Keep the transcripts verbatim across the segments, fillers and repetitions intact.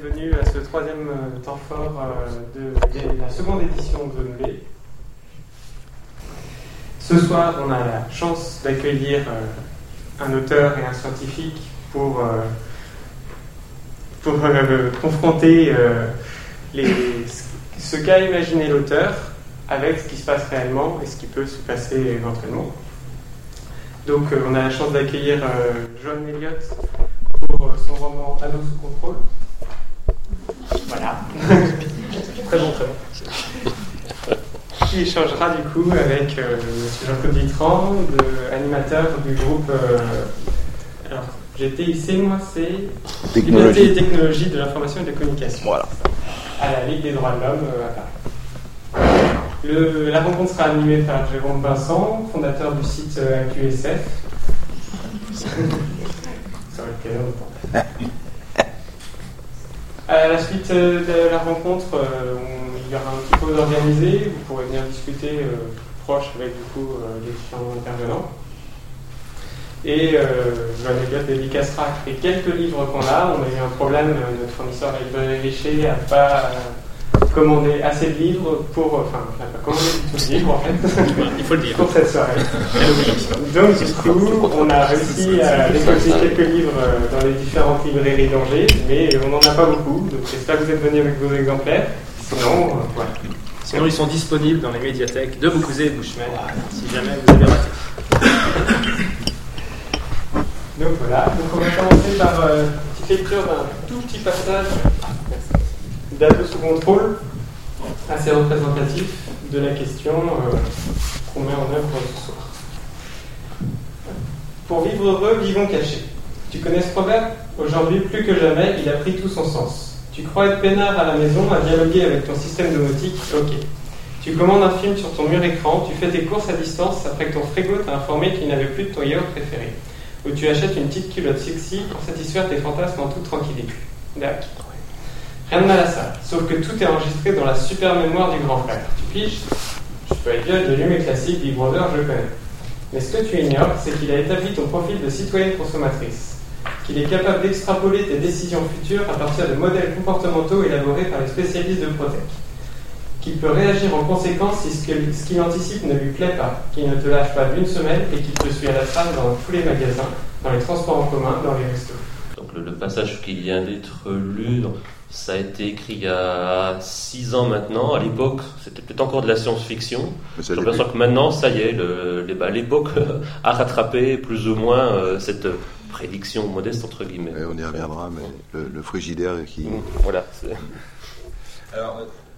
d'être venus à ce troisième temps fort de la seconde édition de Zone B. Ce soir, on a la chance d'accueillir un auteur et un scientifique pour, pour euh, confronter euh, les, ce qu'a imaginé l'auteur avec ce qui se passe réellement et ce qui peut se passer éventuellement. Donc, euh, on a la chance d'accueillir euh, John Elliott pour euh, son roman Anneau sous contrôle. Voilà. Très bon, très bon. Qui échangera du coup avec euh, M. Jean-Claude Vitran, de, animateur du groupe. Euh, alors, G T I C, moi, c'est Liberté et Technologie de l'Information et de la Communication. Voilà. À la Ligue des droits de l'homme euh, à Paris. Le, la rencontre sera animée par Jérôme Vincent, fondateur du site A Q S F. Ça va être quelle heure À la suite de la rencontre, euh, on, il y aura un petit peu organisé. Vous pourrez venir discuter euh, proche avec du coup euh, les différents intervenants. Et euh, Joanne Elliott dédicacera et quelques livres qu'on a. On a eu un problème, euh, notre fournisseur la librairie Richer n'a pas euh, commandé assez de livres pour. Enfin, n'a pas commandé du tout de livres en fait. Il faut le dire. Pour cette soirée. Donc, du coup, on a réussi à récolter quelques livres dans les différentes librairies d'Angers, mais on n'en a pas beaucoup. Donc, j'espère que vous êtes venus avec vos exemplaires. Sinon, euh, voilà. Sinon, ils sont disponibles dans les médiathèques de Beaucouzé et Bushman, si jamais vous avez raté. Donc voilà, donc on va commencer par euh, une petite lecture d'un tout petit passage d'Anneau sous contrôle, assez représentatif de la question euh, qu'on met en œuvre ce soir. Pour vivre heureux, vivons cachés. Tu connais ce proverbe ? Aujourd'hui, plus que jamais, il a pris tout son sens. Tu crois être peinard à la maison, à dialoguer avec ton système domotique, ok. Tu commandes un film sur ton mur écran, tu fais tes courses à distance après que ton frigo t'a informé qu'il n'avait plus de ton yaourt préféré. Ou tu achètes une petite culotte sexy pour satisfaire tes fantasmes en toute tranquillité. D'accord. Rien de mal à ça, sauf que tout est enregistré dans la super mémoire du grand frère. Tu piges ? Je peux être vieux de l'hume classique, Big Brother, je connais. Mais ce que tu ignores, c'est qu'il a établi ton profil de citoyenne consommatrice. Qu'il est capable d'extrapoler tes décisions futures à partir de modèles comportementaux élaborés par les spécialistes de Protec. Qu'il peut réagir en conséquence si ce, que, ce qu'il anticipe ne lui plaît pas, qu'il ne te lâche pas d'une semaine et qu'il te suit à la trace dans tous les magasins, dans les transports en commun, dans les restos. Donc le, le passage qui vient d'être lu, ça a été écrit il y a six ans maintenant. À l'époque, c'était peut-être encore de la science-fiction. J'ai l'impression que maintenant, ça y est, le, les, bah, l'époque a rattrapé plus ou moins euh, cette prédiction modeste entre guillemets. Ouais, on y reviendra, mais le, le frigidaire qui... Mmh, voilà. C'est... Alors...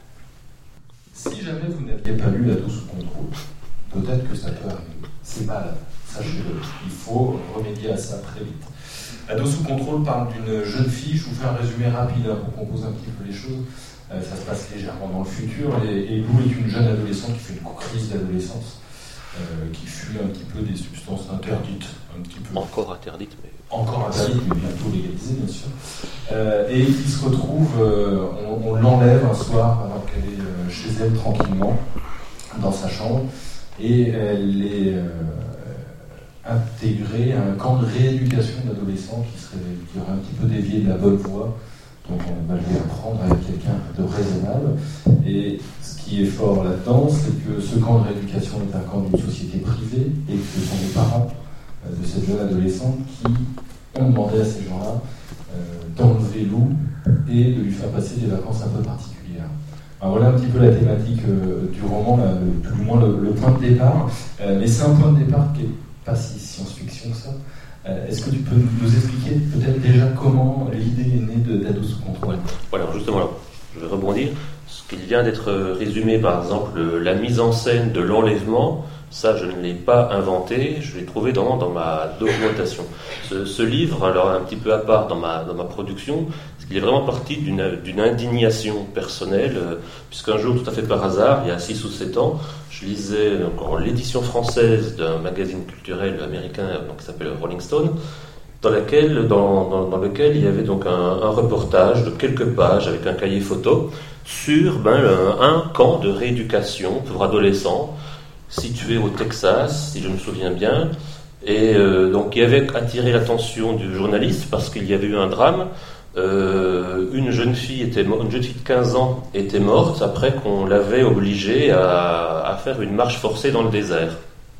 Si jamais vous n'aviez pas lu Anneau sous contrôle, peut-être que ça peut arriver. C'est mal, sachez-le. Il faut remédier à ça très vite. Anneau sous contrôle parle d'une jeune fille. Je vous fais un résumé rapide hein, pour qu'on pose un petit peu les choses. Euh, ça se passe légèrement dans le futur. Et, et Lou est une jeune adolescente qui fait une crise d'adolescence, euh, qui fuit un petit peu des substances interdites. Un petit peu. Encore interdites, mais... Encore interdites, mais bientôt légalisées, bien sûr. Euh, et qui se retrouve, euh, on, on l'enlève un soir alors qu'elle est euh, chez elle tranquillement, dans sa chambre, et elle est euh, intégrée à un camp de rééducation d'adolescents qui, serait, qui aurait un petit peu dévié de la bonne voie. Donc on va lui apprendre à être quelqu'un de raisonnable. Et ce qui est fort là-dedans, c'est que ce camp de rééducation est un camp d'une société privée, et que ce sont les parents euh, de cette jeune adolescente qui ont demandé à ces gens-là euh, d'enlever Lou et de lui faire passer des vacances un peu particulières. Alors voilà un petit peu la thématique euh, du roman, là, le, tout du moins le, le point de départ. Euh, mais c'est un point de départ qui n'est pas si science-fiction que ça. Euh, est-ce que tu peux nous expliquer peut-être déjà comment l'idée est née de, d'Anneau sous contrôle ? Voilà, justement, là, je vais rebondir. Ce qui vient d'être résumé, par exemple, la mise en scène de l'enlèvement, ça, je ne l'ai pas inventé, je l'ai trouvé dans, dans ma documentation. Ce, ce livre, alors un petit peu à part dans ma, dans ma production, parce qu'il est vraiment parti d'une, d'une indignation personnelle, euh, puisqu'un jour, tout à fait par hasard, il y a six ou sept ans, je lisais encore l'édition française d'un magazine culturel américain donc, qui s'appelle Rolling Stone, dans, laquelle, dans, dans, dans lequel il y avait donc un, un reportage de quelques pages avec un cahier photo sur ben, un, un camp de rééducation pour adolescents situé au Texas, si je me souviens bien, et euh, donc il avait attiré l'attention du journaliste parce qu'il y avait eu un drame Euh, une jeune fille était une jeune fille de quinze ans était morte après qu'on l'avait obligée à, à faire une marche forcée dans le désert.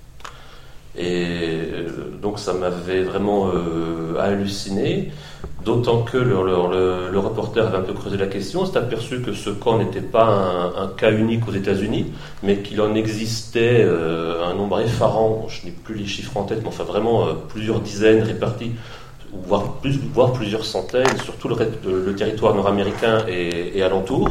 Et donc ça m'avait vraiment euh, halluciné, d'autant que le, le, le, le reporter avait un peu creusé la question, s'est aperçu que ce camp n'était pas un, un cas unique aux États-Unis, mais qu'il en existait euh, un nombre effarant, je n'ai plus les chiffres en tête, mais enfin vraiment euh, plusieurs dizaines répartis, voire, plus, voire plusieurs centaines sur tout le, le territoire nord-américain et, et alentour,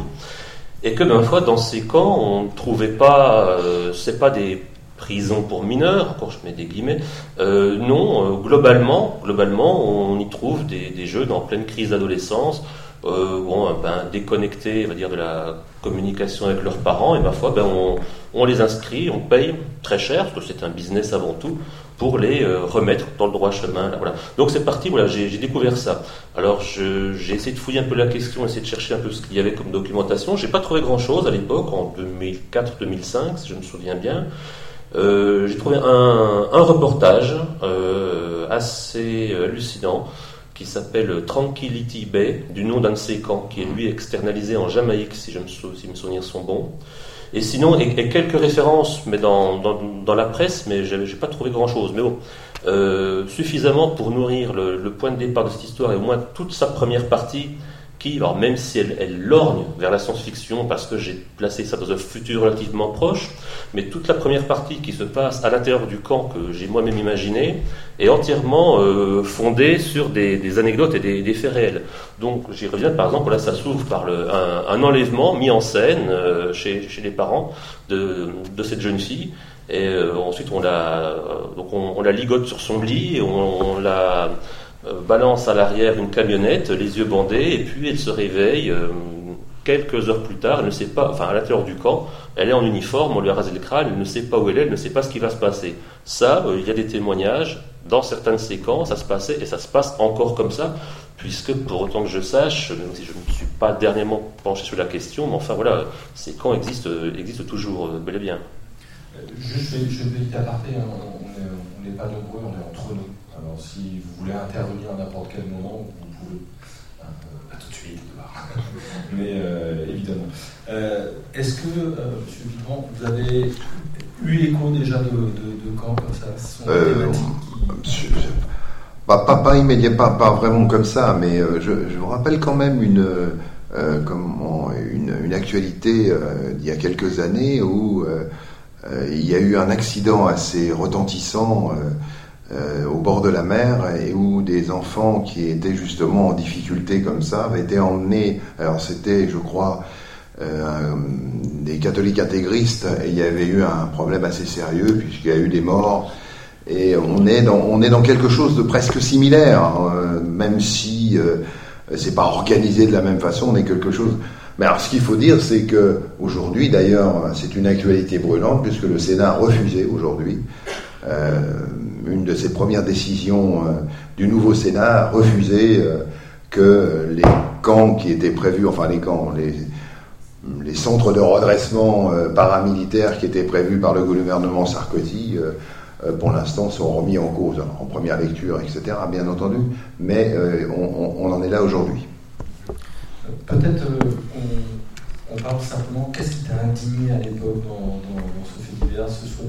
et que, ma foi, dans ces camps, on ne trouvait pas, euh, c'est pas des prisons pour mineurs, encore je mets des guillemets, euh, non, euh, globalement, globalement, on y trouve des, des jeunes en pleine crise d'adolescence, euh, bon, ben, déconnectés, on va dire, de la communication avec leurs parents, et ma foi, ben, on, on les inscrit, on paye très cher, parce que c'est un business avant tout, pour les euh, remettre dans le droit chemin. Là, voilà. Donc c'est parti, voilà, j'ai, j'ai découvert ça. Alors je, j'ai essayé de fouiller un peu la question, essayer de chercher un peu ce qu'il y avait comme documentation. J'ai pas trouvé grand-chose à l'époque, en deux mille quatre deux mille cinq, si je me souviens bien. Euh, j'ai trouvé un, un reportage euh, assez hallucinant qui s'appelle Tranquility Bay, du nom d'un de ces camps, qui est lui externalisé en Jamaïque, si, je me sou- si mes souvenirs sont bons. Et sinon, et, et quelques références mais dans, dans, dans la presse, mais j'ai, j'ai pas trouvé grand-chose. Mais bon, euh, suffisamment pour nourrir le, le point de départ de cette histoire, et au moins toute sa première partie, qui, alors même si elle, elle lorgne vers la science-fiction, parce que j'ai placé ça dans un futur relativement proche, mais toute la première partie qui se passe à l'intérieur du camp que j'ai moi-même imaginé, est entièrement euh, fondée sur des, des anecdotes et des, des faits réels. Donc j'y reviens, par exemple, là ça s'ouvre par le, un, un enlèvement mis en scène euh, chez, chez les parents de, de cette jeune fille, et euh, ensuite on la, donc on, on la ligote sur son lit, et on, on la... Euh, balance à l'arrière une camionnette, les yeux bandés, et puis elle se réveille euh, quelques heures plus tard, elle ne sait pas, enfin à l'intérieur du camp, elle est en uniforme, on lui a rasé le crâne, elle ne sait pas où elle est, elle ne sait pas ce qui va se passer. Ça, euh, il y a des témoignages, dans certains de ces camps, ça se passait, et ça se passe encore comme ça, puisque pour autant que je sache, même si je ne suis pas dernièrement penché sur la question, mais enfin voilà, ces camps existent, existent toujours, euh, bel et bien. Juste, je vais, je vais petit aparté, hein, on n'est pas nombreux, on est entre nous. Alors si vous voulez intervenir à n'importe quel moment, vous pouvez. Hein, euh, pas tout de suite, mais euh, évidemment. Euh, est-ce que, euh, M. Vivant, vous avez eu écho déjà de, de, de camps comme ça? Ce sont des euh, thématiques qui... je, je, pas, pas, pas immédiat, pas, pas vraiment comme ça, mais euh, je, je vous rappelle quand même une, euh, comment, une, une actualité euh, d'il y a quelques années où euh, euh, il y a eu un accident assez retentissant euh, Euh, au bord de la mer, et où des enfants qui étaient justement en difficulté comme ça avaient été emmenés. Alors c'était, je crois, euh, un, des catholiques intégristes, et il y avait eu un problème assez sérieux puisqu'il y a eu des morts. Et on est dans, on est dans quelque chose de presque similaire, hein, même si euh, c'est pas organisé de la même façon, mais quelque chose. Mais alors, ce qu'il faut dire, c'est que aujourd'hui, d'ailleurs, c'est une actualité brûlante puisque le Sénat a refusé aujourd'hui. Euh, une de ses premières décisions euh, du nouveau Sénat a refusé euh, que les camps qui étaient prévus, enfin les camps, les, les centres de redressement euh, paramilitaires qui étaient prévus par le gouvernement Sarkozy, euh, euh, pour l'instant sont remis en cause, alors, en première lecture, et cetera, bien entendu, mais euh, on, on en est là aujourd'hui. Peut-être euh, on, on parle simplement, qu'est-ce qui t'a indigné à l'époque dans, dans, dans ce fait divers, ce soit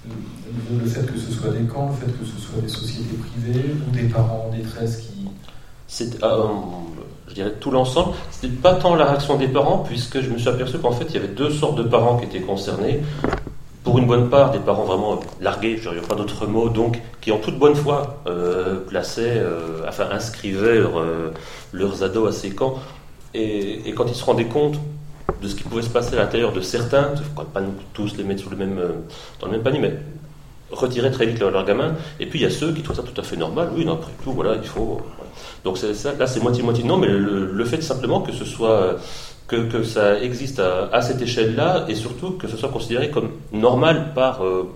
le fait que ce soit des camps, le fait que ce soit des sociétés privées ou des parents en détresse qui... C'est, euh, je dirais tout l'ensemble. C'était pas tant la réaction des parents, puisque je me suis aperçu qu'en fait il y avait deux sortes de parents qui étaient concernés. Pour une bonne part, des parents vraiment largués, je n'aurais pas d'autres mots, donc qui en toute bonne foi euh, plaçaient, euh, enfin inscrivaient leur, euh, leurs ados à ces camps. Et, et quand ils se rendaient compte de ce qui pouvait se passer à l'intérieur de certains, il ne faut pas nous tous les mettre sous le même, euh, dans le même panier, mais retirer très vite leurs leur gamins. Et puis il y a ceux qui trouvent ça tout à fait normal. Oui, non, après tout, voilà, il faut. Voilà. Donc c'est ça, là, c'est moitié-moitié. Non, mais le, le fait simplement que ce soit, que, que ça existe à, à cette échelle-là, et surtout que ce soit considéré comme normal par. Euh,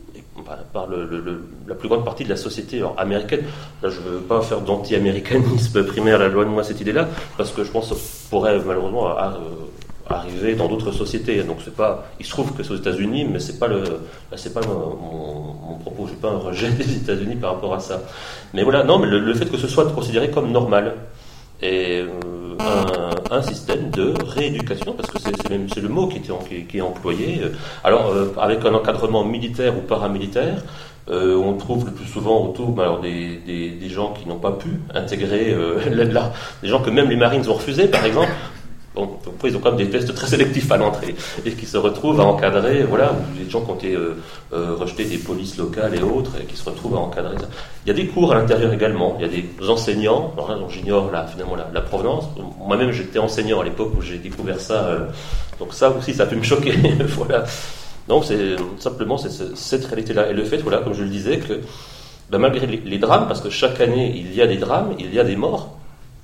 par le, le, le, la plus grande partie de la société alors, américaine. Là, je ne veux pas faire d'anti-américanisme primaire, là, loin de moi cette idée-là, parce que je pense que ça pourrait malheureusement à, à, arriver dans d'autres sociétés. Donc c'est pas, il se trouve que c'est aux États-Unis, mais c'est pas le, là, c'est pas mon, mon, mon propos. J'ai pas un rejet des États-Unis par rapport à ça. Mais voilà, non, mais le, le fait que ce soit considéré comme normal. et euh, un, un système de rééducation, parce que c'est, c'est, même, c'est le mot qui, était, qui, qui est employé. Alors, euh, avec un encadrement militaire ou paramilitaire, euh, on trouve le plus souvent autour alors, des, des, des gens qui n'ont pas pu intégrer euh, là, des gens que même les Marines ont refusés, par exemple. Bon, ils ont quand même des tests très sélectifs à l'entrée et qui se retrouvent à encadrer, voilà, ou des gens qui ont été euh, euh, rejetés des polices locales et autres et qui se retrouvent à encadrer ça. Il y a des cours à l'intérieur également, il y a des enseignants, alors là, donc j'ignore là, finalement la, la provenance. Moi-même j'étais enseignant à l'époque où j'ai découvert ça, euh, donc ça aussi ça peut me choquer, voilà. Donc c'est simplement c'est, c'est, cette réalité-là et le fait, voilà, comme je le disais, que ben, malgré les, les drames, parce que chaque année il y a des drames, il y a des morts.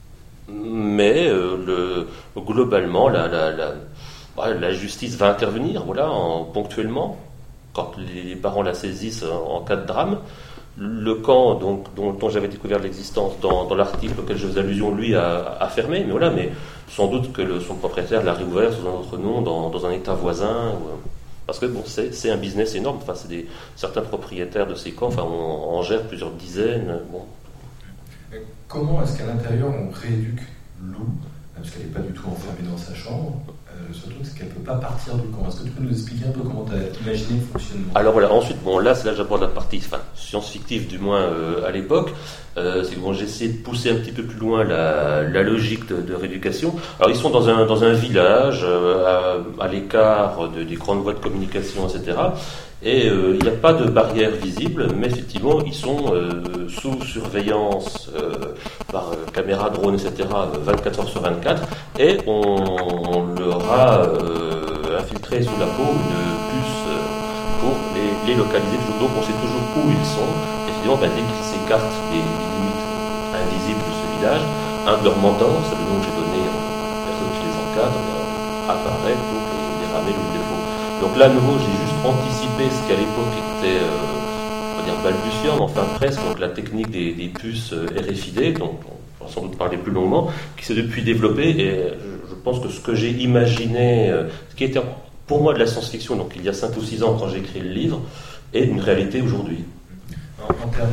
Mais euh, le, globalement, la, la, la, la justice va intervenir, voilà, en, ponctuellement, quand les parents la saisissent en, en cas de drame. Le camp donc, dont, dont j'avais découvert l'existence dans, dans l'article auquel je faisais allusion, lui, a, a fermé, mais voilà, mais sans doute que le, son propriétaire l'a réouvert sous un autre nom, dans, dans un état voisin. Ou, parce que bon, c'est, c'est un business énorme. Enfin, c'est des, certains propriétaires de ces camps, enfin, on en gère plusieurs dizaines. Bon. Comment est-ce qu'à l'intérieur on rééduque Lou, parce qu'elle n'est pas du tout enfermée dans sa chambre, euh, surtout c'est qu'elle ne peut pas partir du camp. Est-ce que tu peux nous expliquer un peu comment tu as imaginé le fonctionnement? Alors voilà, ensuite, bon là c'est là que j'aborde la partie enfin, science-fictive du moins euh, à l'époque, euh, c'est que bon, j'ai essayé de pousser un petit peu plus loin la, la logique de, de rééducation. Alors ils sont dans un, dans un village, euh, à, à l'écart de, des grandes voies de communication, et cetera. Et euh, il n'y a pas de barrière visible, mais effectivement, ils sont euh, sous surveillance euh, par euh, caméra, drone, et cetera, vingt-quatre heures sur vingt-quatre, et on, on leur a euh, infiltré sous la peau une puce euh, pour les, les localiser. Donc on sait toujours où ils sont. Et finalement, ben, dès qu'ils s'écartent des, des limites invisibles de ce village, un de leurs mentors, c'est le nom que j'ai donné aux personnes qui les encadrent, apparaît pour les, les ramener où il le faut. Donc là, à nouveau, j'ai juste anticipé ce qui à l'époque était, euh, on va dire, balbutiant, enfin presque, donc la technique des, des puces R F I D, dont on va sans doute parler plus longuement, qui s'est depuis développée, et je, je pense que ce que j'ai imaginé, euh, ce qui était pour moi de la science-fiction, donc il y a cinq ou six ans quand j'ai écrit le livre, est une réalité aujourd'hui. En, en termes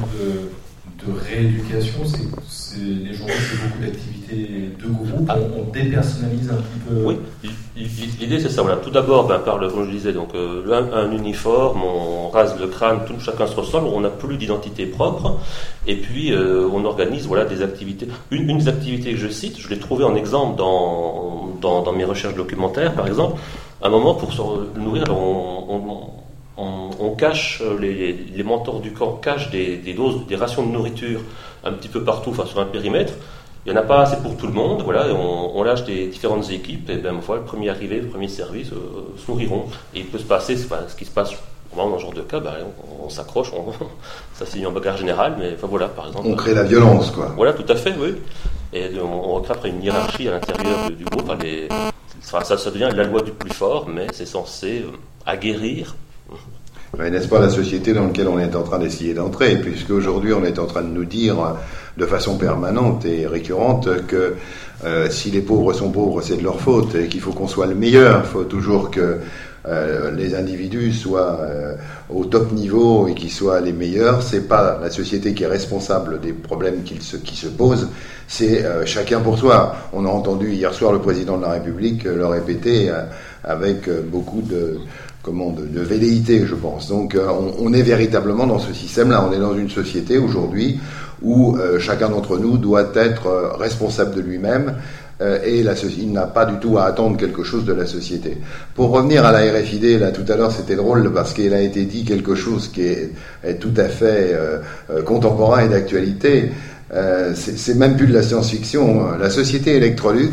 de, de rééducation, c'est, c'est, les journaux, c'est beaucoup d'activités de groupe, ah. on, on dépersonnalise un petit peu. Oui, l'idée c'est ça. Voilà. Tout d'abord, ben, par le, comme je disais, donc euh, un, un uniforme, on rase le crâne, tout, chacun se ressemble, on n'a plus d'identité propre, et puis euh, on organise voilà des activités. Une, une des activités que je cite, je l'ai trouvée en exemple dans, dans dans mes recherches documentaires, par exemple. Un moment pour se nourrir, on, on, on, on cache les, les mentors du camp cachent des, des doses, des rations de nourriture un petit peu partout, enfin sur un périmètre. Il n'y en a pas assez pour tout le monde, voilà, et on, on lâche des différentes équipes, et bien, ma foi, le premier arrivé, le premier service euh, se nourriront. Et il peut se passer, enfin, ce qui se passe dans ce genre de cas, ben, on, on s'accroche, on, ça finit en bagarre générale, mais enfin voilà, par exemple. On crée la violence, quoi. Voilà, tout à fait, oui. Et on, on recrée après une hiérarchie à l'intérieur du, du groupe. Enfin, les, ça, ça devient la loi du plus fort, mais c'est censé euh, aguerrir. Mais n'est-ce pas la société dans laquelle on est en train d'essayer d'entrer, puisque aujourd'hui on est en train de nous dire de façon permanente et récurrente que euh, si les pauvres sont pauvres, c'est de leur faute et qu'il faut qu'on soit le meilleur. Il faut toujours que euh, les individus soient euh, au top niveau et qu'ils soient les meilleurs. C'est pas la société qui est responsable des problèmes qui se, qui se posent, c'est euh, chacun pour soi. On a entendu hier soir le président de la République le répéter euh, avec euh, beaucoup de Comment, de, de velléité, je pense. Donc, euh, on, on est véritablement dans ce système-là. On est dans une société aujourd'hui où euh, chacun d'entre nous doit être euh, responsable de lui-même euh, et la, il n'a pas du tout à attendre quelque chose de la société. Pour revenir à la R F I D, là tout à l'heure, c'était drôle parce qu'il a été dit quelque chose qui est, est tout à fait euh, euh, contemporain et d'actualité. Euh, c'est, c'est même plus de la science-fiction. La société Electrolux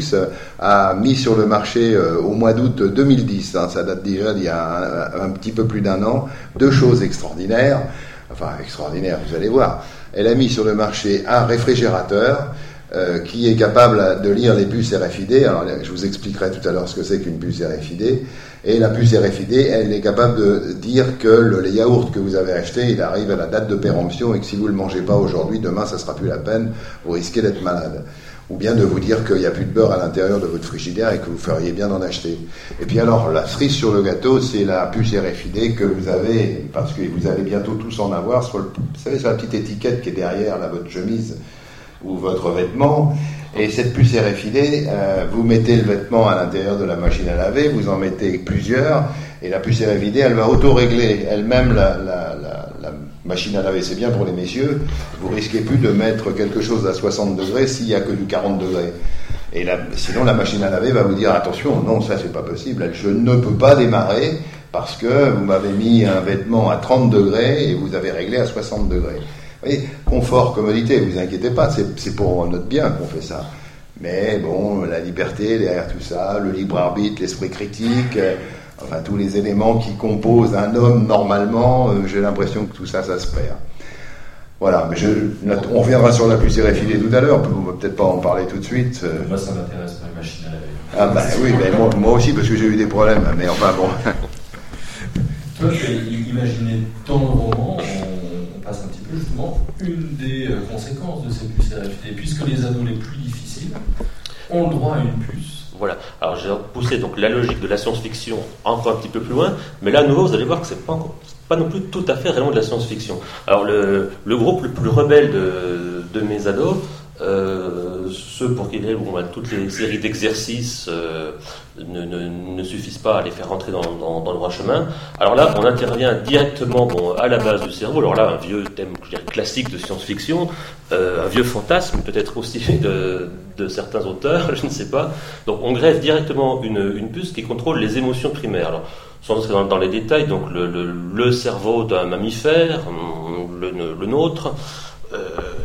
a mis sur le marché euh, au mois d'août deux mille dix, hein, ça date déjà d'il y a un, un petit peu plus d'un an, deux choses extraordinaires, enfin extraordinaires, vous allez voir. Elle a mis sur le marché un réfrigérateur euh, qui est capable de lire les puces R F I D. Alors je vous expliquerai tout à l'heure ce que c'est qu'une puce R F I D. Et la puce R F I D, elle est capable de dire que le yaourt que vous avez acheté, il arrive à la date de péremption et que si vous ne le mangez pas aujourd'hui, demain, ça ne sera plus la peine, vous risquez d'être malade. Ou bien de vous dire qu'il n'y a plus de beurre à l'intérieur de votre frigidaire et que vous feriez bien d'en acheter. Et puis alors, la cerise sur le gâteau, c'est la puce R F I D que vous avez, parce que vous allez bientôt tous en avoir, sur le, vous savez, sur la petite étiquette qui est derrière là, votre chemise. ou votre vêtement. Et cette puce R F I D, euh, vous mettez le vêtement à l'intérieur de la machine à laver, vous en mettez plusieurs, et la puce R F I D, elle va auto-régler elle-même la, la, la, la machine à laver. C'est bien pour les messieurs, vous risquez plus de mettre quelque chose à soixante degrés s'il n'y a que du quarante degrés. Et la, sinon, la machine à laver va vous dire, attention, non, ça c'est pas possible, je ne peux pas démarrer parce que vous m'avez mis un vêtement à trente degrés et vous avez réglé à soixante degrés. Vous voyez, confort, commodité, vous inquiétez pas, c'est, c'est pour notre bien qu'on fait ça. Mais bon, la liberté derrière tout ça, le libre arbitre, l'esprit critique, euh, enfin tous les éléments qui composent un homme normalement, euh, j'ai l'impression que tout ça, ça se perd. Voilà, mais je, on reviendra sur la puce R F I D tout à l'heure, on va peut-être pas en parler tout de suite. Moi, ça m'intéresse pas, les machines à laver. Ah bah oui, mais moi, moi aussi, parce que j'ai eu des problèmes, mais enfin bon. Toi, tu as imaginé dans le roman, on passe un petit peu justement, une des conséquences de ces puces R F I D, puisque les ados les plus difficiles ont le droit à une puce. Voilà, alors j'ai poussé donc la logique de la science-fiction encore un petit peu plus loin, mais là à nouveau vous allez voir que c'est pas encore, pas non plus tout à fait réellement de la science-fiction. Alors le, le groupe le plus rebelle de, de mes ados, euh, ceux pour qui bon, bah, toutes les séries d'exercices euh, ne, ne, ne suffisent pas à les faire rentrer dans, dans, dans le droit chemin. Alors là, on intervient directement bon, à la base du cerveau. Alors là, un vieux thème je dirais, classique de science-fiction, euh, un vieux fantasme peut-être aussi de, de certains auteurs, je ne sais pas. Donc on greffe directement une, une puce qui contrôle les émotions primaires. Alors, sans entrer dans, dans les détails, donc le, le, le cerveau d'un mammifère, le, le nôtre, euh,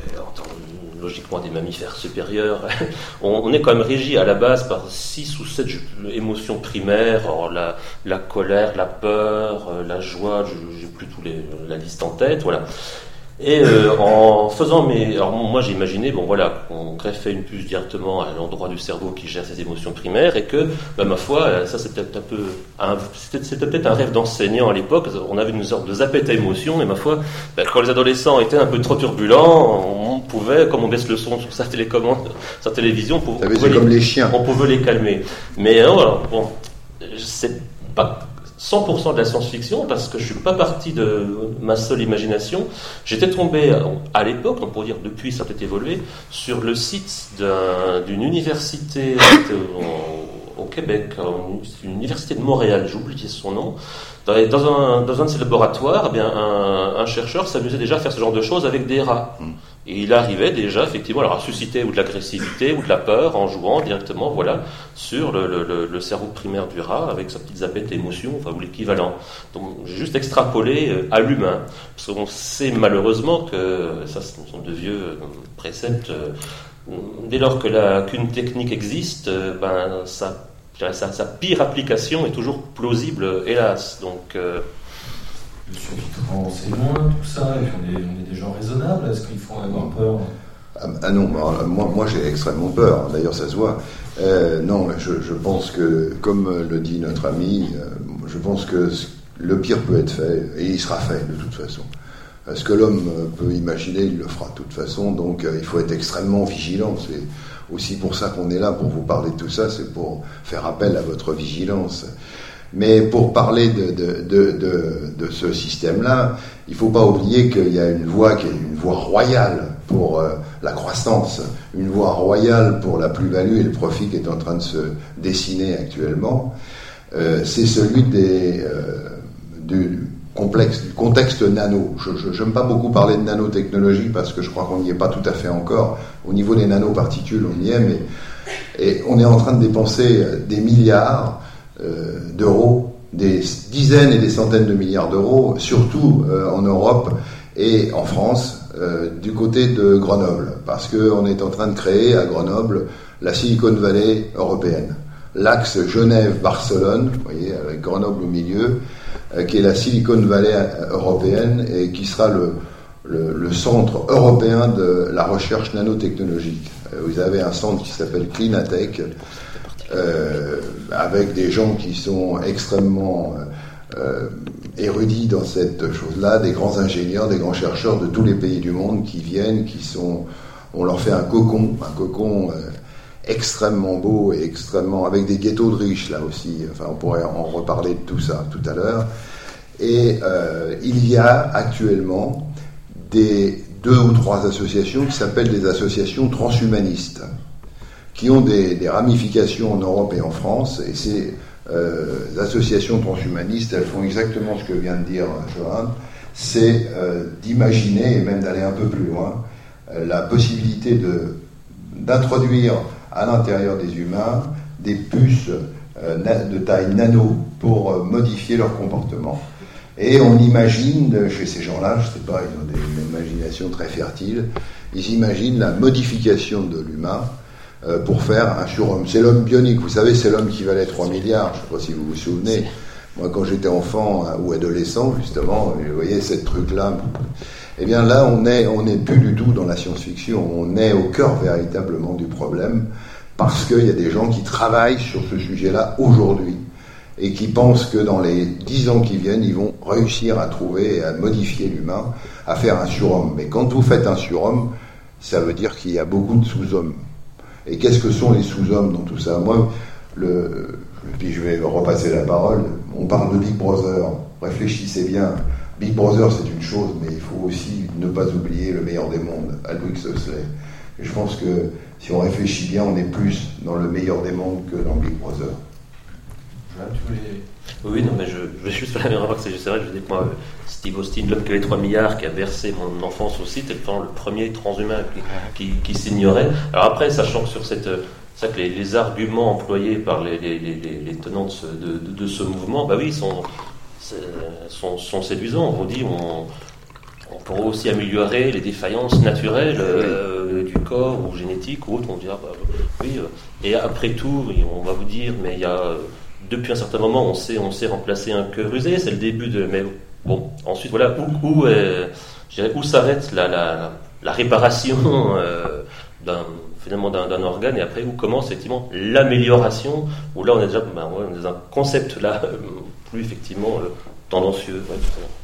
logiquement des mammifères supérieurs, on, on est quand même régi à la base par six ou sept émotions primaires, alors la, la colère, la peur, la joie, je n'ai plus tous les, la liste en tête, voilà. Et euh, en faisant mes... Alors moi j'ai imaginé, bon voilà, on greffait une puce directement à l'endroit du cerveau qui gère ces émotions primaires et que, bah, ma foi, ça c'était peut-être un peu... Un, c'était, c'était peut-être un rêve d'enseignant à l'époque, on avait une sorte de zapette à émotions, et ma foi, bah, quand les adolescents étaient un peu trop turbulents, on pouvait, comme on baisse le son sur sa télécommande, sa télévision, on pouvait, c'est les, comme les chiens. On pouvait les calmer. Mais non, alors, bon, c'est pas... cent pour cent de la science-fiction, parce que je ne suis pas parti de ma seule imagination. J'étais tombé, à l'époque, on pourrait dire depuis, ça a peut-être évolué, sur le site d'un, d'une université au, au Québec, une université de Montréal, j'ai oublié son nom. Dans, dans, un, dans un de ces laboratoires, eh bien, un, un chercheur s'amusait déjà à faire ce genre de choses avec des rats. Et il arrivait déjà, effectivement, alors à susciter ou de l'agressivité ou de la peur en jouant directement, voilà, sur le, le, le cerveau primaire du rat avec sa petite zapette émotion, enfin, ou l'équivalent. Donc, j'ai juste extrapolé à l'humain, parce qu'on sait malheureusement que, ça, ce sont de vieux préceptes, dès lors que la, qu'une technique existe, ben, ça, sa, sa pire application est toujours plausible, hélas. Donc, euh, Quand c'est loin, tout ça, et puis on est, on est des gens raisonnables, est-ce qu'il faut avoir peur ? Ah, ah non, moi, moi j'ai extrêmement peur, d'ailleurs ça se voit. Euh, non, je, je pense que, comme le dit notre ami, euh, je pense que le pire peut être fait, et il sera fait de toute façon. Ce que l'homme peut imaginer, il le fera de toute façon, donc euh, il faut être extrêmement vigilant. C'est aussi pour ça qu'on est là, pour vous parler de tout ça, c'est pour faire appel à votre vigilance. Mais pour parler de, de, de, de, de ce système-là, il ne faut pas oublier qu'il y a une voie qui est une voie royale pour euh, la croissance, une voie royale pour la plus-value et le profit qui est en train de se dessiner actuellement. Euh, c'est celui des, euh, du, complexe, du contexte nano. Je n'aime pas beaucoup parler de nanotechnologie parce que je crois qu'on n'y est pas tout à fait encore. Au niveau des nanoparticules, on y est, mais et on est en train de dépenser des milliards euh, d'euros, des dizaines et des centaines de milliards d'euros, surtout euh, en Europe et en France, euh, du côté de Grenoble, parce qu'on est en train de créer à Grenoble la Silicon Valley européenne. L'axe Genève-Barcelone, vous voyez, avec Grenoble au milieu, euh, qui est la Silicon Valley européenne et qui sera le, le, le centre européen de la recherche nanotechnologique. Euh, vous avez un centre qui s'appelle Clinatech, euh, avec des gens qui sont extrêmement euh, érudits dans cette chose-là, des grands ingénieurs, des grands chercheurs de tous les pays du monde qui viennent, qui sont, on leur fait un cocon, un cocon euh, extrêmement beau et extrêmement, avec des ghettos de riches là aussi, enfin on pourrait en reparler de tout ça tout à l'heure. Et euh, il y a actuellement des deux ou trois associations qui s'appellent des associations transhumanistes, qui ont des, des ramifications en Europe et en France, et ces euh, associations transhumanistes, elles font exactement ce que vient de dire Johan, c'est euh, d'imaginer, et même d'aller un peu plus loin, euh, la possibilité de, d'introduire à l'intérieur des humains des puces euh, de taille nano pour euh, modifier leur comportement. Et on imagine, chez ces gens-là, je ne sais pas, ils ont des, une imagination très fertile, ils imaginent la modification de l'humain euh, pour faire un surhomme. C'est l'homme bionique, vous savez, c'est l'homme qui valait trois milliards, je ne sais pas si vous vous souvenez. Moi, quand j'étais enfant hein, ou adolescent, justement, vous voyez, cette truc-là. Eh bien là, on n'est on est plus du tout dans la science-fiction, on est au cœur véritablement du problème, parce qu'il y a des gens qui travaillent sur ce sujet-là aujourd'hui, et qui pensent que dans les dix ans qui viennent, ils vont réussir à trouver et à modifier l'humain, à faire un surhomme. Mais quand vous faites un surhomme, ça veut dire qu'il y a beaucoup de sous-hommes. Et qu'est-ce que sont les sous-hommes dans tout ça? Moi, le, puis je vais repasser la parole, on parle de Big Brother, réfléchissez bien. Big Brother, c'est une chose, mais il faut aussi ne pas oublier le meilleur des mondes, Aldous Huxley. Et je pense que si on réfléchit bien, on est plus dans le meilleur des mondes que dans Big Brother. Tu voulais... Oui, non, mais je, je vais juste faire la même remarque, c'est vrai, je dis que moi, Steve Austin, l'homme qui avait trois milliards, qui a bercé mon enfance aussi, c'était le premier transhumain qui, qui, qui s'ignorait. Alors après, sachant que sur cette... C'est ça que les, les arguments employés par les, les, les, les tenants de ce, de, de, de ce mouvement, bah oui, sont, sont, sont séduisants. On dit on, on pourra aussi améliorer les défaillances naturelles euh, du corps ou génétiques ou autres. On dira, bah, oui. Euh, et après tout, on va vous dire, mais il y a depuis un certain moment, on sait, on sait remplacer un cœur usé. C'est le début de. Mais bon, ensuite, voilà, où, où, euh, je dirais, où s'arrête la, la, la réparation euh, d'un. finalement d'un, d'un organe, et après où commence effectivement l'amélioration, où là on est déjà ben, ouais, on est dans un concept là plus effectivement euh, tendancieux. Ouais,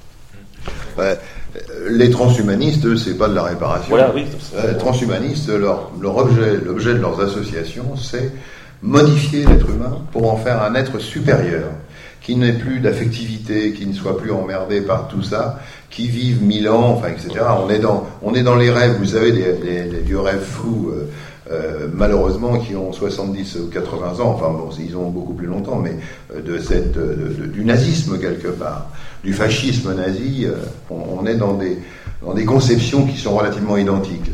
tout ouais, les transhumanistes, eux, c'est pas de la réparation. Voilà, oui. Euh, les transhumanistes, leur, leur objet, l'objet de leurs associations, c'est modifier l'être humain pour en faire un être supérieur, qui n'ait plus d'affectivité, qui ne soit plus emmerdé par tout ça, qui vive mille ans, enfin, et cetera. On est dans, on est dans les rêves, vous savez, les, les, les vieux rêves fous, euh, euh, malheureusement, qui ont soixante-dix ou quatre-vingts ans, enfin bon, ils ont beaucoup plus longtemps, mais euh, de cette, de, de, du nazisme quelque part, du fascisme nazi, euh, on, on est dans des, dans des conceptions qui sont relativement identiques.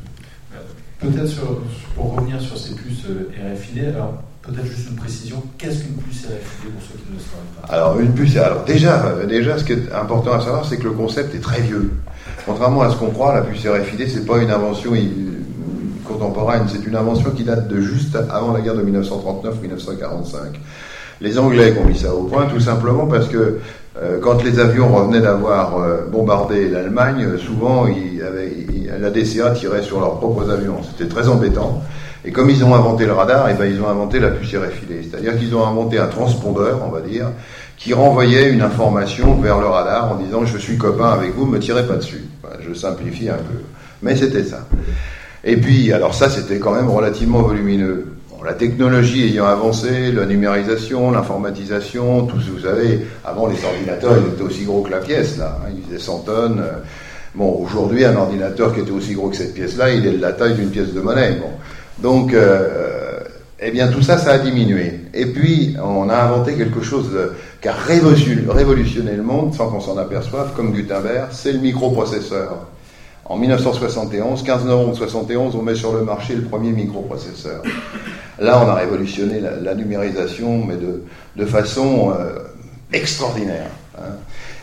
Peut-être sur, pour revenir sur ces puces R F I D, alors peut-être juste une précision, qu'est-ce qu'une puce R F I D pour ceux qui ne le savent pas? Alors une puce, alors déjà, déjà ce qui est important à savoir, c'est que le concept est très vieux. Contrairement à ce qu'on croit, la puce R F I D, c'est pas une invention contemporaine, c'est une invention qui date de juste avant la guerre de dix-neuf cent trente-neuf dix-neuf cent quarante-cinq. Les Anglais ont mis ça au point, tout simplement parce que euh, quand les avions revenaient d'avoir euh, bombardé l'Allemagne, souvent ils avaient, ils, la D C A tirait sur leurs propres avions. C'était très embêtant. Et comme ils ont inventé le radar, et ben ils ont inventé la puce R F I D. C'est-à-dire qu'ils ont inventé un transpondeur, on va dire, qui renvoyait une information vers le radar en disant « je suis copain avec vous, me tirez pas dessus ». Enfin, je simplifie un peu. Mais c'était ça. Et puis, alors ça, c'était quand même relativement volumineux. Bon, la technologie ayant avancé, la numérisation, l'informatisation, tout ce que vous savez, avant les ordinateurs, ils étaient aussi gros que la pièce, là. Hein, ils faisaient cent tonnes. Bon, aujourd'hui, un ordinateur qui était aussi gros que cette pièce-là, il est de la taille d'une pièce de monnaie. Bon. Donc, euh, eh bien, tout ça, ça a diminué. Et puis, on a inventé quelque chose qui a révolutionné le monde, sans qu'on s'en aperçoive, comme Gutenberg, c'est le microprocesseur. En dix-neuf cent soixante et onze, quinze novembre soixante et onze, on met sur le marché le premier microprocesseur. Là, on a révolutionné la, la numérisation, mais de, de façon euh, extraordinaire. Hein.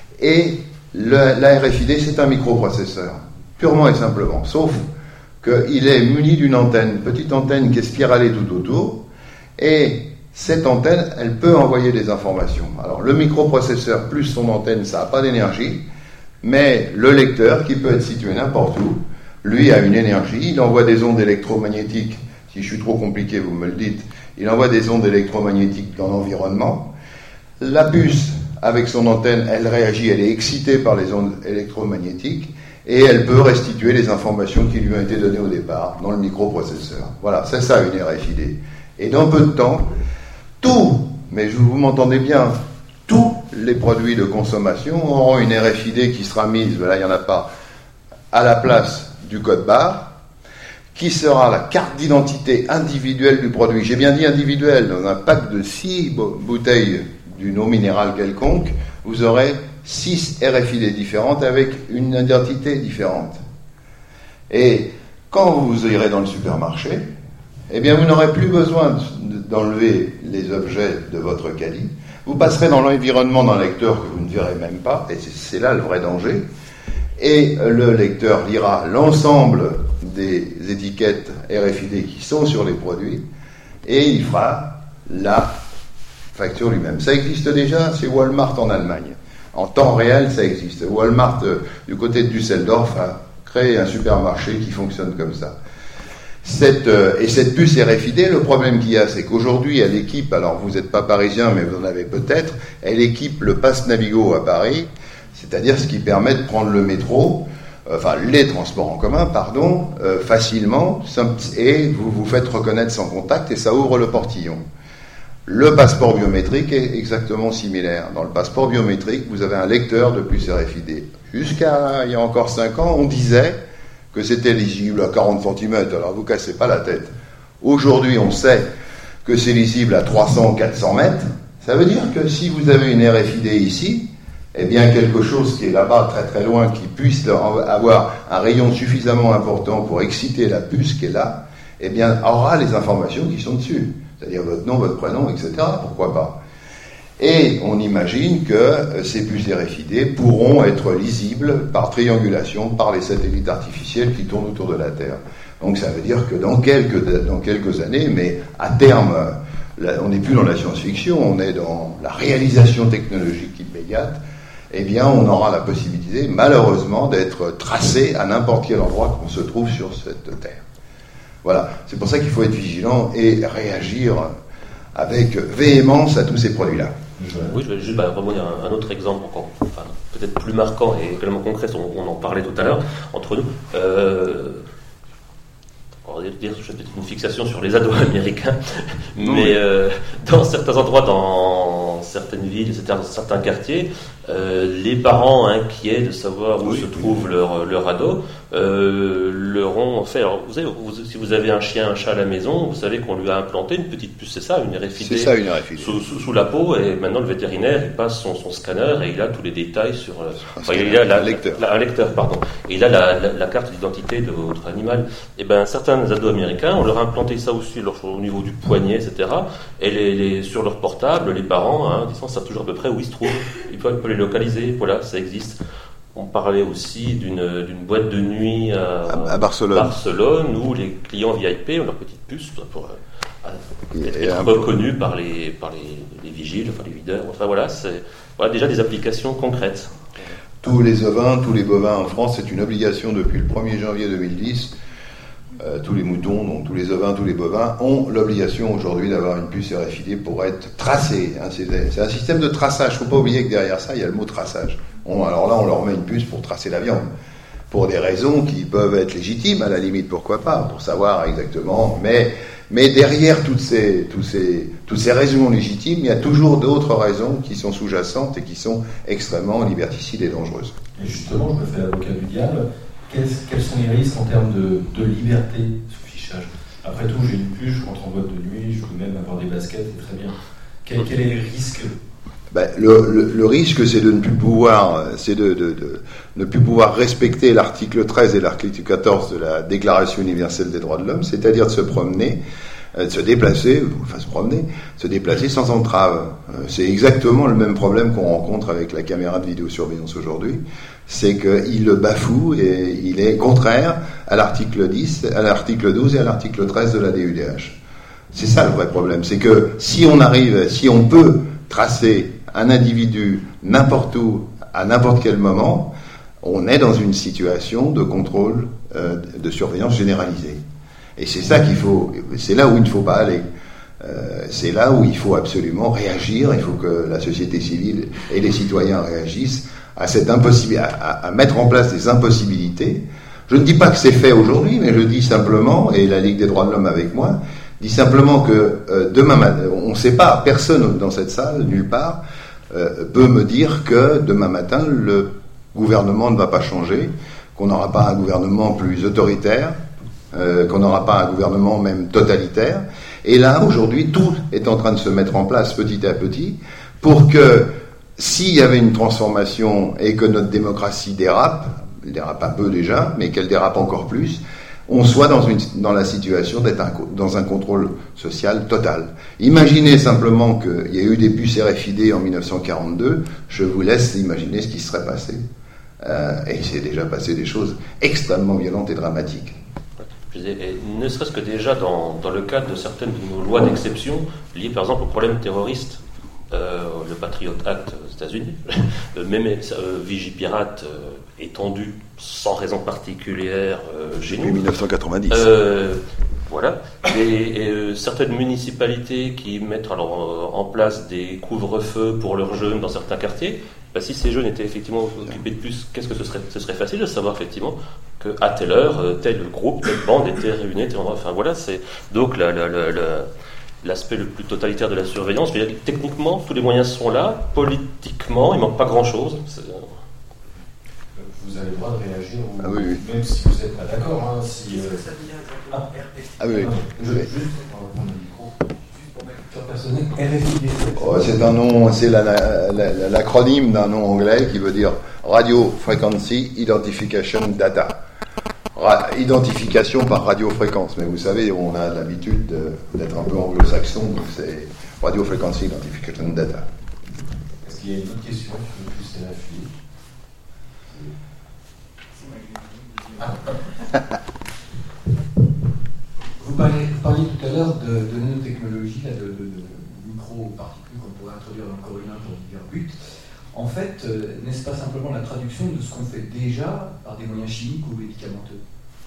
Et le, la R F I D, c'est un microprocesseur, purement et simplement, sauf qu'il est muni d'une antenne, une petite antenne qui est spiralée tout autour, et cette antenne, elle peut envoyer des informations. Alors, le microprocesseur plus son antenne, ça n'a pas d'énergie, mais le lecteur, qui peut être situé n'importe où, lui a une énergie, il envoie des ondes électromagnétiques, si je suis trop compliqué, vous me le dites, il envoie des ondes électromagnétiques dans l'environnement. La puce, avec son antenne, elle réagit, elle est excitée par les ondes électromagnétiques, et elle peut restituer les informations qui lui ont été données au départ, dans le microprocesseur. Voilà, c'est ça une R F I D. Et dans peu de temps, tout, mais vous m'entendez bien, tous les produits de consommation auront une R F I D qui sera mise, là il n'y en a pas, à la place du code barre, qui sera la carte d'identité individuelle du produit. J'ai bien dit individuelle. Dans un pack de six bouteilles d'une eau minérale quelconque, vous aurez six R F I D différentes avec une identité différente. Et quand vous irez dans le supermarché, eh bien vous n'aurez plus besoin d'enlever les objets de votre caddie. Vous passerez dans l'environnement d'un lecteur que vous ne verrez même pas, et c'est là le vrai danger. Et le lecteur lira l'ensemble des étiquettes R F I D qui sont sur les produits, et il fera la facture lui-même. Ça existe déjà, c'est Walmart en Allemagne. En temps réel, ça existe. Walmart, euh, du côté de Düsseldorf, a créé un supermarché qui fonctionne comme ça. Cette, euh, et cette puce R F I D, le problème qu'il y a, c'est qu'aujourd'hui, elle équipe, alors vous n'êtes pas parisien, mais vous en avez peut-être, elle équipe le Pass Navigo à Paris, c'est-à-dire ce qui permet de prendre le métro, euh, enfin les transports en commun, pardon, euh, facilement, et vous vous faites reconnaître sans contact, et ça ouvre le portillon. Le passeport biométrique est exactement similaire. Dans le passeport biométrique, vous avez un lecteur de puce R F I D. Jusqu'à il y a encore cinq ans, on disait que c'était lisible à quarante centimètres, alors vous cassez pas la tête. Aujourd'hui, on sait que c'est lisible à trois cents, quatre cents mètres. Ça veut dire que si vous avez une R F I D ici, eh bien quelque chose qui est là-bas très très loin, qui puisse avoir un rayon suffisamment important pour exciter la puce qui est là, eh bien aura les informations qui sont dessus. C'est-à-dire votre nom, votre prénom, et cetera. Pourquoi pas? Et on imagine que ces puces R F I D pourront être lisibles par triangulation par les satellites artificiels qui tournent autour de la Terre. Donc ça veut dire que dans quelques, dans quelques années, mais à terme, là, on n'est plus dans la science-fiction, on est dans la réalisation technologique immédiate, eh bien on aura la possibilité, malheureusement, d'être tracé à n'importe quel endroit qu'on se trouve sur cette Terre. Voilà, c'est pour ça qu'il faut être vigilant et réagir avec véhémence à tous ces produits-là. Oui, je vais juste bah, rebondir un, un autre exemple encore, enfin, peut-être plus marquant et également concret, on, on en parlait tout à l'heure, entre nous. Euh, on va dire, j'ai peut-être une fixation sur les ados américains, mais euh, dans certains endroits, dans certaines villes, dans certains quartiers, euh, les parents inquiets de savoir où oui, se trouve oui. leur, leur ado, euh, leur ont fait. Alors, vous savez, vous, si vous avez un chien, un chat à la maison, vous savez qu'on lui a implanté une petite puce, c'est ça, une R F I D, c'est ça, une R F I D. Sous, sous, sous la peau, et maintenant le vétérinaire il passe son, son scanner et il a tous les détails sur. Enfin, il a la, un lecteur. La, un lecteur, pardon. Et il a la, la, la carte d'identité de votre animal. Et ben certains ados américains, on leur a implanté ça aussi leur, au niveau du poignet, et cetera. Et les, les, sur leur portable, les parents, hein, disons, savent toujours à peu près où ils se trouvent. Ils peuvent, ils peuvent les localiser. Voilà, ça existe. On parlait aussi d'une, d'une boîte de nuit à, à, à Barcelone. Barcelone où les clients V I P ont leur petite puce pour euh, être, être reconnus par les par les, les vigiles, enfin les videurs. Enfin voilà, c'est voilà déjà des applications concrètes. Tous les ovins, tous les bovins en France, c'est une obligation depuis le premier janvier deux mille dix. Euh, tous les moutons, donc tous les ovins, tous les bovins ont l'obligation aujourd'hui d'avoir une puce R F I D pour être tracés. Hein, c'est, c'est un système de traçage. Il ne faut pas oublier que derrière ça, il y a le mot traçage. On, alors là, on leur met une puce pour tracer la viande. Pour des raisons qui peuvent être légitimes, à la limite, pourquoi pas, pour savoir exactement. Mais, mais derrière toutes ces, tous ces, toutes ces raisons légitimes, il y a toujours d'autres raisons qui sont sous-jacentes et qui sont extrêmement liberticides et dangereuses. Et justement, je me fais l'avocat du diable. Quels, quels sont les risques en termes de, de liberté sous fichage? Après tout, j'ai une puce, je rentre en boîte de nuit, je peux même avoir des baskets, c'est très bien. Quel, quel est le risque? Ben, le, le, le risque, c'est de ne plus pouvoir, c'est de, de, de ne plus pouvoir respecter l'article treize et l'article quatorze de la Déclaration universelle des droits de l'homme, c'est-à-dire de se promener, de se déplacer, enfin se promener, se déplacer sans entrave. C'est exactement le même problème qu'on rencontre avec la caméra de vidéosurveillance aujourd'hui. C'est qu'il le bafoue et il est contraire à l'article dix, à l'article douze et à l'article treize de la D U D H. C'est ça le vrai problème. C'est que si on arrive, si on peut tracer un individu n'importe où, à n'importe quel moment, on est dans une situation de contrôle, euh, de surveillance généralisée. Et c'est ça qu'il faut, c'est là où il ne faut pas aller. Euh, c'est là où il faut absolument réagir. Il faut que la société civile et les citoyens réagissent à cette impossibilité, à, à mettre en place des impossibilités. Je ne dis pas que c'est fait aujourd'hui, mais je dis simplement, et la Ligue des droits de l'homme avec moi, dit simplement que euh, demain matin, on ne sait pas, personne dans cette salle, nulle part, euh, peut me dire que demain matin, le gouvernement ne va pas changer, qu'on n'aura pas un gouvernement plus autoritaire, euh, qu'on n'aura pas un gouvernement même totalitaire. Et là, aujourd'hui, tout est en train de se mettre en place petit à petit pour que, s'il y avait une transformation et que notre démocratie dérape, elle dérape un peu déjà, mais qu'elle dérape encore plus, on soit dans, une, dans la situation d'être un, dans un contrôle social total. Imaginez simplement qu'il y a eu des bus R F I D en dix-neuf cent quarante-deux, je vous laisse imaginer ce qui serait passé. Euh, et il s'est déjà passé des choses extrêmement violentes et dramatiques. Je disais, et ne serait-ce que déjà dans, dans le cadre de certaines de nos lois d'exception, liées par exemple au problème terroriste, euh, le Patriot Act aux États-Unis, même euh, Vigipirate euh, étendu sans raison particulière euh, chez nous. Depuis dix-neuf cent quatre-vingt-dix. Euh, voilà. Et, et euh, certaines municipalités qui mettent alors, euh, en place des couvre-feux pour leurs jeunes dans certains quartiers. Ben, si ces jeunes étaient effectivement occupés de plus, qu'est-ce que ce serait Ce serait facile de savoir effectivement qu'à telle heure, tel groupe, telle bande était réunie, tel endroit. Enfin voilà, c'est donc la, la, la, la, l'aspect le plus totalitaire de la surveillance. Je veux dire, techniquement, tous les moyens sont là. Politiquement, il manque pas grand-chose. C'est... Vous avez le droit de réagir, ou, ah, oui, oui. même si vous n'êtes pas d'accord. Hein, si, euh... ah. ah oui, oui. Je, juste pour répondre au micro, juste pour ma culture personnelle, R F I D. Oh, c'est un nom, c'est la, la, la, l'acronyme d'un nom anglais qui veut dire Radio Frequency Identification Data. Ra- identification par radiofréquence. Mais vous savez, on a l'habitude de, d'être un peu anglo-saxon, donc c'est Radio Frequency Identification Data. Est-ce qu'il y a une autre question sur plus R F I D? Vous parliez, vous parliez tout à l'heure de, de nanotechnologie, là, de, de, de micro-particules qu'on pourrait introduire dans le corps humain pour divers buts. En fait, euh, n'est-ce pas simplement la traduction de ce qu'on fait déjà par des moyens chimiques ou médicamenteux?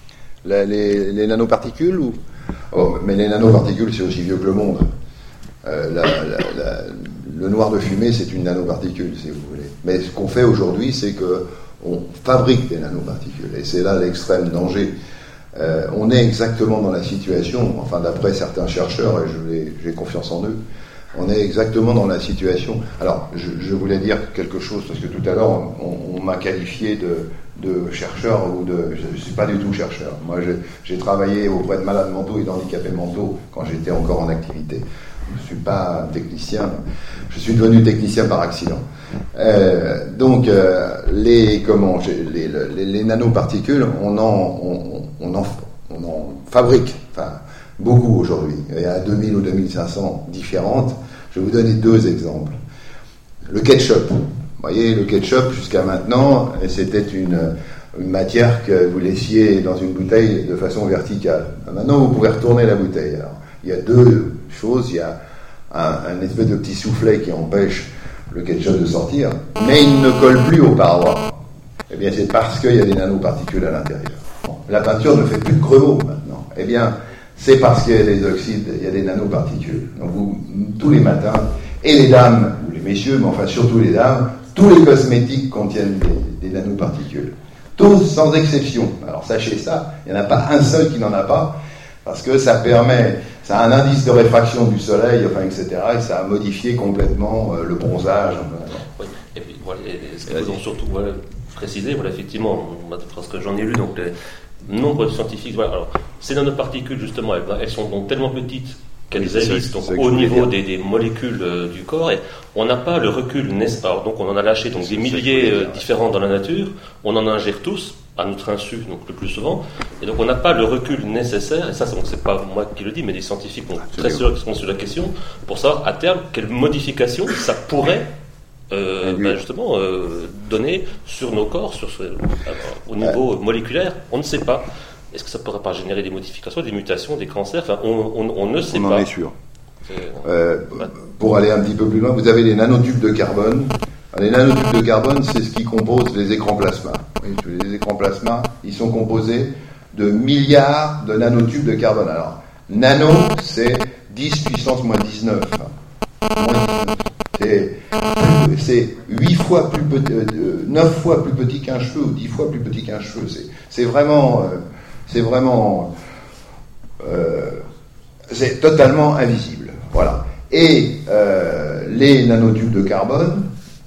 La, les, les nanoparticules ou... oh, mais les nanoparticules, c'est aussi vieux que le monde. Euh, la, la, la, le noir de fumée, c'est une nanoparticule, si vous voulez. Mais ce qu'on fait aujourd'hui, c'est que on fabrique des nanoparticules, et c'est là l'extrême danger. Euh, on est exactement dans la situation, enfin d'après certains chercheurs, et je les, j'ai confiance en eux, on est exactement dans la situation. Alors, je, je voulais dire quelque chose, parce que tout à l'heure, on, on m'a qualifié de, de chercheur, ou de... Je ne suis pas du tout chercheur. Moi, j'ai, j'ai travaillé auprès de malades mentaux et d'handicapés mentaux quand j'étais encore en activité. Je ne suis pas technicien, je suis devenu technicien par accident. Euh, donc, euh, les, comment, les, les, les nanoparticules, on en, on, on, en, on en fabrique, enfin, beaucoup aujourd'hui. Il y a deux mille ou deux mille cinq cents différentes. Je vais vous donner deux exemples. Le ketchup. Vous voyez, le ketchup, jusqu'à maintenant, c'était une, une matière que vous laissiez dans une bouteille de façon verticale. Maintenant, vous pouvez retourner la bouteille. Alors, il y a deux choses. Il y a un, un espèce de petit soufflet qui empêche le ketchup de sortir, mais il ne colle plus aux parois. Eh bien, c'est parce qu'il y a des nanoparticules à l'intérieur. Bon, la peinture ne fait plus de creveaux maintenant. Eh bien, c'est parce qu'il y a des oxydes, il y a des nanoparticules. Donc, vous, tous les matins, et les dames, ou les messieurs, mais enfin surtout les dames, tous les cosmétiques contiennent des, des nanoparticules. Tous, sans exception. Alors, sachez ça, il n'y en a pas un seul qui n'en a pas, parce que ça permet, ça a un indice de réfraction du soleil, enfin, et cetera, et ça a modifié complètement euh, le bronzage. Oui, et puis voilà, et ce qu'il faut surtout voilà, préciser, voilà, effectivement, parce que j'en ai lu, donc les nombre de scientifiques, voilà, alors, ces nanoparticules, justement, elles, elles sont donc tellement petites qu'elles oui, agissent donc, au niveau des, des molécules euh, du corps, et on n'a pas le recul nécessaire. Donc on en a lâché donc, des milliers euh, différents dans la nature, on en ingère tous, à notre insu, donc le plus souvent, et donc on n'a pas le recul nécessaire, et ça c'est, donc, c'est pas moi qui le dis, mais des scientifiques donc, très sûrs qui sont sur la question, pour savoir à terme quelle modification ça pourrait euh, ben, justement euh, donner sur nos corps, sur ce, euh, au niveau moléculaire, on ne sait pas. Est-ce que ça pourrait pas générer des modifications, des mutations, des cancers? Enfin, on, on, on ne sait on pas. On en est sûr. Euh, pour aller un petit peu plus loin, vous avez les nanotubes de carbone. Les nanotubes de carbone, c'est ce qui compose les écrans plasma. Oui, les écrans plasma, ils sont composés de milliards de nanotubes de carbone. Alors, nano, c'est dix puissance moins dix-neuf. C'est, c'est huit fois plus petit, euh, neuf fois plus petit qu'un cheveu, ou dix fois plus petit qu'un cheveu. C'est, c'est vraiment... Euh, C'est vraiment, euh, c'est totalement invisible. Voilà. Et euh, les nanotubes de carbone,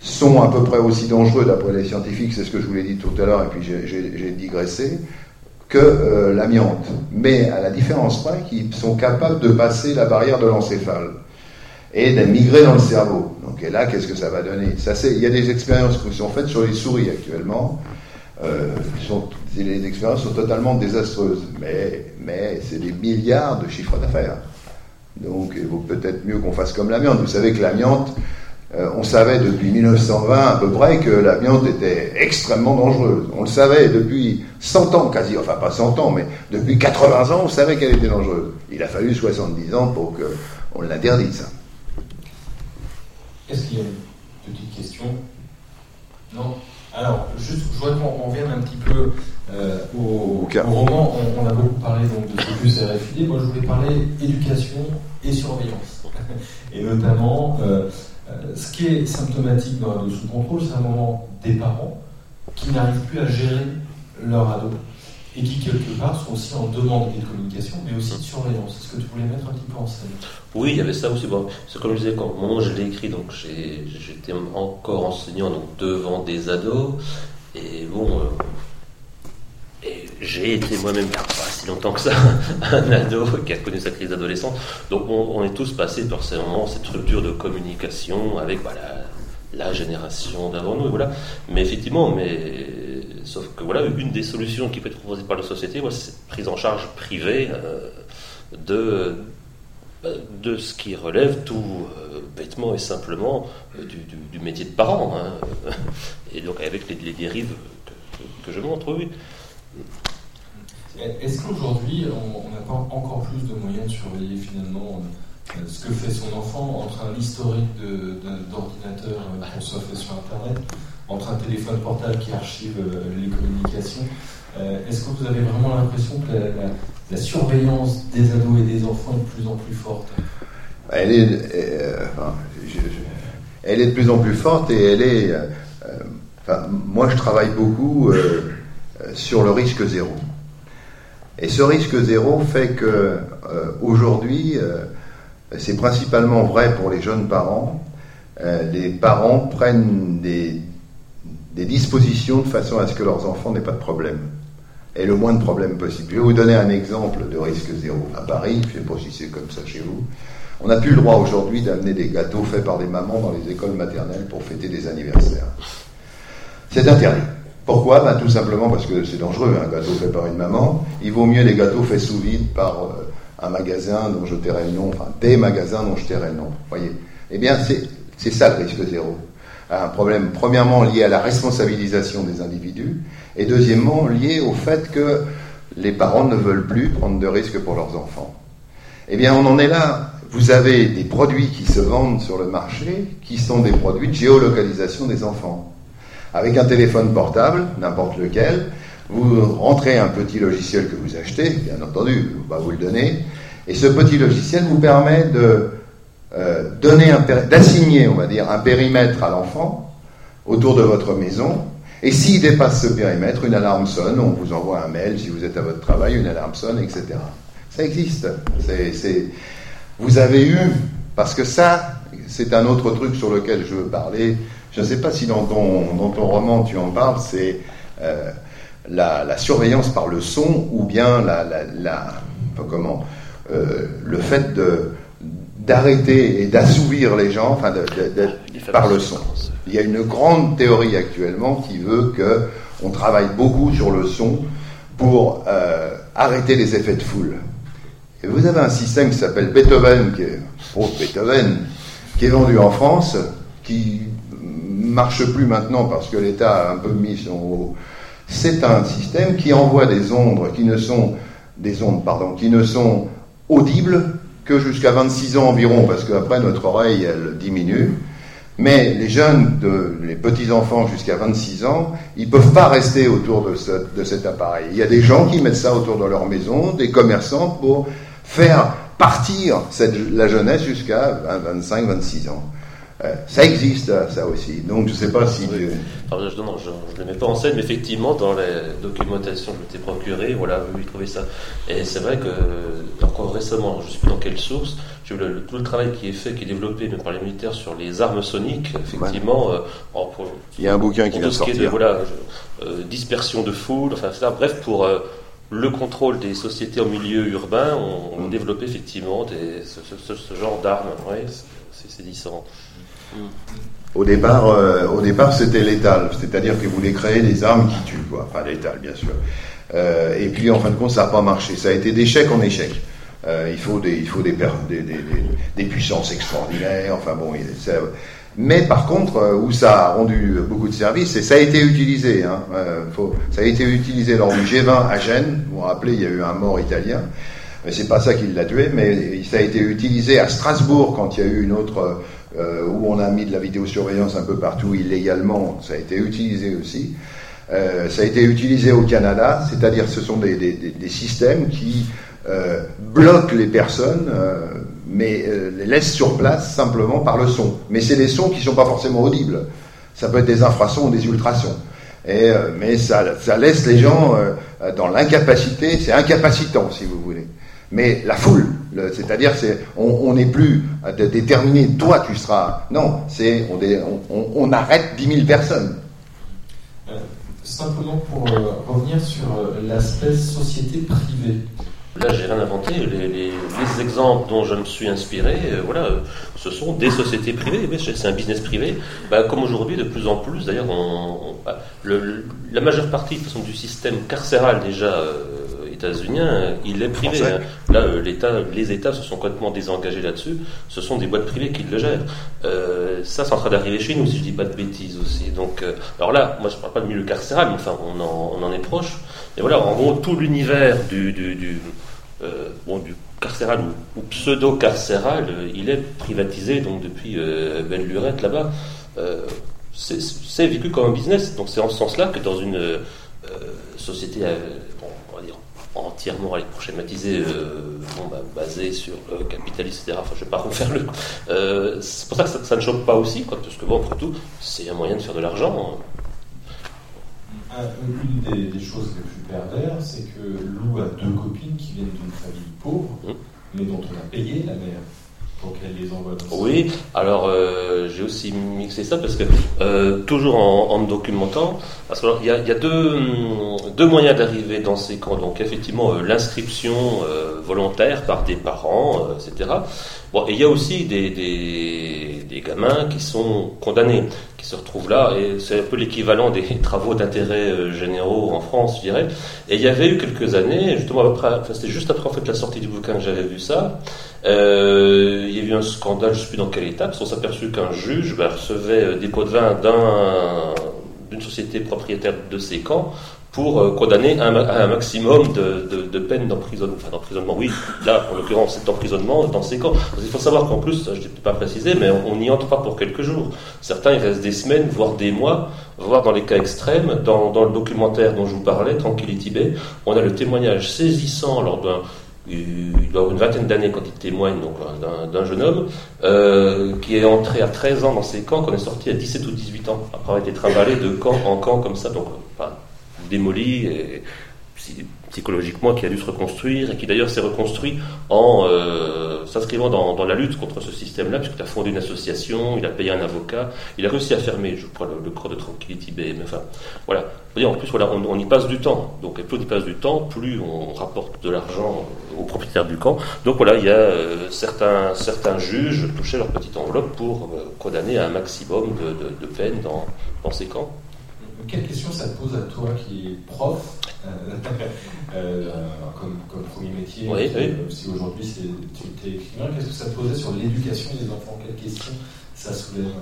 sont à peu près aussi dangereux d'après les scientifiques, c'est ce que je vous l'ai dit tout à l'heure, et puis j'ai, j'ai, j'ai digressé, que euh, l'amiante. Mais à la différence près qu'ils sont capables de passer la barrière de l'encéphale et de migrer dans le cerveau. Donc et là, qu'est-ce que ça va donner? Ça, c'est, il y a des expériences qui sont faites sur les souris actuellement. Euh, sont, les expériences sont totalement désastreuses, mais, mais c'est des milliards de chiffres d'affaires. Donc il vaut peut-être mieux qu'on fasse comme l'amiante. Vous savez que l'amiante, euh, on savait depuis mille neuf cent vingt à peu près que l'amiante était extrêmement dangereuse. On le savait depuis cent ans quasi, enfin pas cent ans, mais depuis quatre-vingts ans, on savait qu'elle était dangereuse. Il a fallu soixante-dix ans pour qu'on l'interdise, ça. Est-ce qu'il y a une petite question? Non? Alors, juste, je voudrais qu'on revienne un petit peu euh, au, au roman. On, on a beaucoup parlé donc, de Focus et R F I D. Moi, je voulais parler éducation et surveillance. Et notamment, euh, euh, ce qui est symptomatique dans l'ado sous contrôle, c'est un moment des parents qui n'arrivent plus à gérer leur ado et qui, quelque part, sont aussi en demande de communication, mais aussi de surveillance. Est-ce que tu voulais mettre un petit peu en scène? Oui, il y avait ça aussi. Bon, c'est comme je disais, quand, au moment où je l'ai écrit, donc j'ai, j'étais encore enseignant donc, devant des ados, et bon, euh, et j'ai été moi-même, il n'y a pas si longtemps que ça, un ado qui a connu sa crise d'adolescence. Donc on, on est tous passés par ces moments, cette rupture de communication avec voilà, la génération d'avant nous, et voilà. Mais effectivement, mais sauf que voilà, une des solutions qui peut être proposée par la société, voilà, c'est cette prise en charge privée euh, de de ce qui relève tout euh, bêtement et simplement euh, du, du, du métier de parent, hein. Et donc avec les, les dérives que, que je montre, oui. Est-ce qu'aujourd'hui on n'a pas encore plus de moyens de surveiller finalement euh, ce que fait son enfant entre un historique de, de, d'ordinateur euh, qu'on soit fait sur Internet, entre un téléphone portable qui archive euh, les communications? Euh, est-ce que vous avez vraiment l'impression que la, la, la surveillance des ados et des enfants est de plus en plus forte? Elle est, euh, enfin, je, je, elle est de plus en plus forte et elle est. Euh, enfin, moi, je travaille beaucoup euh, sur le risque zéro. Et ce risque zéro fait que euh, aujourd'hui, euh, c'est principalement vrai pour les jeunes parents. Euh, les parents prennent des, des dispositions de façon à ce que leurs enfants n'aient pas de problème. Et le moins de problèmes possible. Je vais vous donner un exemple de risque zéro. À Paris, je ne sais pas si c'est comme ça chez vous, on n'a plus le droit aujourd'hui d'amener des gâteaux faits par des mamans dans les écoles maternelles pour fêter des anniversaires. C'est interdit. Pourquoi? Ben, tout simplement parce que c'est dangereux, un gâteau fait par une maman. Il vaut mieux les gâteaux faits sous vide par euh, un magasin dont je tairai le nom, enfin des magasins dont je tairai le nom. Voyez. Eh bien, c'est, c'est ça le risque zéro. Un problème, premièrement, lié à la responsabilisation des individus, et deuxièmement, lié au fait que les parents ne veulent plus prendre de risques pour leurs enfants. Eh bien, on en est là. Vous avez des produits qui se vendent sur le marché, qui sont des produits de géolocalisation des enfants. Avec un téléphone portable, n'importe lequel, vous rentrez un petit logiciel que vous achetez, bien entendu, on va vous le donner, et ce petit logiciel vous permet de euh, donner un péri- d'assigner, on va dire, un périmètre à l'enfant autour de votre maison. Et s'il dépasse ce périmètre, une alarme sonne, on vous envoie un mail, si vous êtes à votre travail, une alarme sonne, et cetera. Ça existe. C'est, c'est... Vous avez eu, parce que ça, c'est un autre truc sur lequel je veux parler, je ne sais pas si dans ton, dans ton roman tu en parles, c'est euh, la, la surveillance par le son, ou bien la, la, la enfin, comment, euh, le fait de, d'arrêter et d'assouvir les gens, enfin, de, de, de, par le son. Il y a une grande théorie actuellement qui veut qu'on travaille beaucoup sur le son pour euh, arrêter les effets de foule. Et vous avez un système qui s'appelle Beethoven, qui est, oh, Beethoven, qui est vendu en France, qui marche plus maintenant parce que l'État a un peu mis son haut. C'est un système qui envoie des ondes qui ne sont des ondes, pardon, qui ne sont audibles que jusqu'à vingt-six ans environ, parce qu'après notre oreille elle diminue. Mais les jeunes, de, les petits-enfants jusqu'à vingt-six ans, ils ne peuvent pas rester autour de, ce, de cet appareil. Il y a des gens qui mettent ça autour de leur maison, des commerçants, pour faire partir cette, la jeunesse jusqu'à vingt, vingt-cinq, vingt-six ans. Euh, ça existe, ça aussi. Donc je ne sais pas si... Oui. Tu... Alors, je, non, je ne le mets pas en scène, mais effectivement, dans la documentation que je t'ai procurée, voilà, oui, trouvé ça. Et c'est vrai que, encore récemment, je ne sais plus dans quelle source, j'ai vu le, le, tout le travail qui est fait, qui est développé même par les militaires sur les armes soniques, effectivement. Ouais. Euh, en, pour, Il y a un bouquin qui vient de sortir. De, voilà, euh, dispersion de foule, enfin, ça, bref, pour... Euh, le contrôle des sociétés en milieu urbain, on, on mmh. développe effectivement des, ce, ce, ce genre d'armes. Ouais, c'est, c'est différent. Mmh. Au départ, euh, au départ, c'était létal, c'est-à-dire qu'ils voulaient créer des armes qui tuent, quoi. Enfin, létal, bien sûr. Euh, et puis, en fin de compte, ça n'a pas marché. Ça a été d'échec en échec. Euh, il faut des, il faut des, des, des, des, des puissances extraordinaires. Enfin bon, ça, mais par contre, euh, où ça a rendu beaucoup de services, et ça a été utilisé, hein, euh, faut, ça a été utilisé lors du G vingt à Gênes. Vous vous rappelez, il y a eu un mort italien, mais c'est pas ça qui l'a tué, mais ça a été utilisé à Strasbourg quand il y a eu une autre, euh, où on a mis de la vidéosurveillance un peu partout illégalement, ça a été utilisé aussi. Euh, ça a été utilisé au Canada, c'est-à-dire ce sont des, des, des systèmes qui euh, bloquent les personnes, euh, mais euh, les laissent sur place simplement par le son. Mais c'est des sons qui ne sont pas forcément audibles. Ça peut être des infrasons ou des ultrasons. Et, euh, mais ça, ça laisse les gens euh, dans l'incapacité, c'est incapacitant si vous voulez. Mais la foule, le, c'est-à-dire c'est, on n'est plus à déterminer, toi tu seras... Non, c'est, on, on, on arrête dix mille personnes. Euh, simplement pour euh, revenir sur euh, l'aspect société privée. Là, j'ai rien inventé. Les, les, les exemples dont je me suis inspiré, euh, voilà, ce sont des sociétés privées. Oui, c'est un business privé. Bah, comme aujourd'hui, de plus en plus, d'ailleurs, on, on, bah, le, la majeure partie de toute façon, du système carcéral déjà euh, états-unien, il est privé. Hein. Là, euh, l'État, les États se sont complètement désengagés là-dessus. Ce sont des boîtes privées qui le gèrent. Euh, ça, c'est en train d'arriver chez nous, si je dis pas de bêtises aussi. Donc, euh, alors là, moi, je parle pas de milieu carcéral, mais enfin, on en, on en est proche. Et voilà, en gros, tout l'univers du, du, du, euh, bon, du carcéral ou, ou pseudo-carcéral, euh, il est privatisé donc depuis euh, belle lurette là-bas. Euh, c'est, c'est vécu comme un business. Donc c'est en ce sens-là que dans une euh, société, euh, bon, on va dire entièrement, allez, pour schématiser, euh, bon, bah, basée sur le capitalisme, et cetera. Enfin, je ne vais pas refaire le. Euh, c'est pour ça que ça, ça ne choque pas aussi, quoi, parce que bon, après tout, c'est un moyen de faire de l'argent. Hein. Une des, des choses les plus pervers, c'est que Lou a deux copines qui viennent d'une famille pauvre, mmh. mais dont on a payé la mère pour qu'elle les envoie dans ce Oui, alors euh, j'ai aussi mixé ça parce que, euh, toujours en, en me documentant, parce qu'il y a, y a deux, deux moyens d'arriver dans ces camps. Donc effectivement, euh, l'inscription euh, volontaire par des parents, euh, et cetera. Bon, et il y a aussi des, des, des gamins qui sont condamnés, qui se retrouvent là, et c'est un peu l'équivalent des travaux d'intérêt euh, généraux en France, je dirais. Et il y avait eu quelques années, justement après, enfin, c'était juste après en fait la sortie du bouquin que j'avais vu ça. Euh, il y a eu un scandale, je ne sais plus dans quelle étape, on s'est aperçu qu'un juge bah, recevait des pots de vin d'un, d'une société propriétaire de ces camps pour euh, condamner à un, à un maximum de, de, de peine d'emprisonnement. Enfin, d'emprisonnement, oui, là, en l'occurrence, c'est d'emprisonnement dans ces camps. Parce qu'il faut savoir qu'en plus, je ne l'ai pas précisé, mais on n'y entre pas pour quelques jours. Certains, ils restent des semaines, voire des mois, voire dans les cas extrêmes. Dans, dans le documentaire dont je vous parlais, Tranquility Bay, on a le témoignage saisissant lors d'un il doit avoir une vingtaine d'années quand il témoigne donc, d'un, d'un jeune homme euh, qui est entré à treize ans dans ces camps, qu'on est sorti à dix-sept ou dix-huit ans, après avoir été trimballé de camp en camp comme ça, donc enfin, démoli et psychologiquement qui a dû se reconstruire et qui d'ailleurs s'est reconstruit en euh, s'inscrivant dans, dans la lutte contre ce système-là, puisqu'il a fondé une association, il a payé un avocat, il a réussi à fermer, je crois, le, le corps de Tranquility Bay. Mais enfin, voilà. En plus, voilà, on, on y passe du temps. Donc, plus on y passe du temps, plus on rapporte de l'argent aux propriétaires du camp. Donc voilà, il y a euh, certains, certains juges touchaient leur petite enveloppe pour euh, condamner à un maximum de, de, de peine dans, dans ces camps. Quelle question ça te pose à toi qui es prof, euh, euh, comme, comme premier métier, oui, qui, oui. Euh, si aujourd'hui c'est, tu es écrivain, qu'est-ce que ça te posait sur l'éducation des enfants? Quelles questions ça soulève?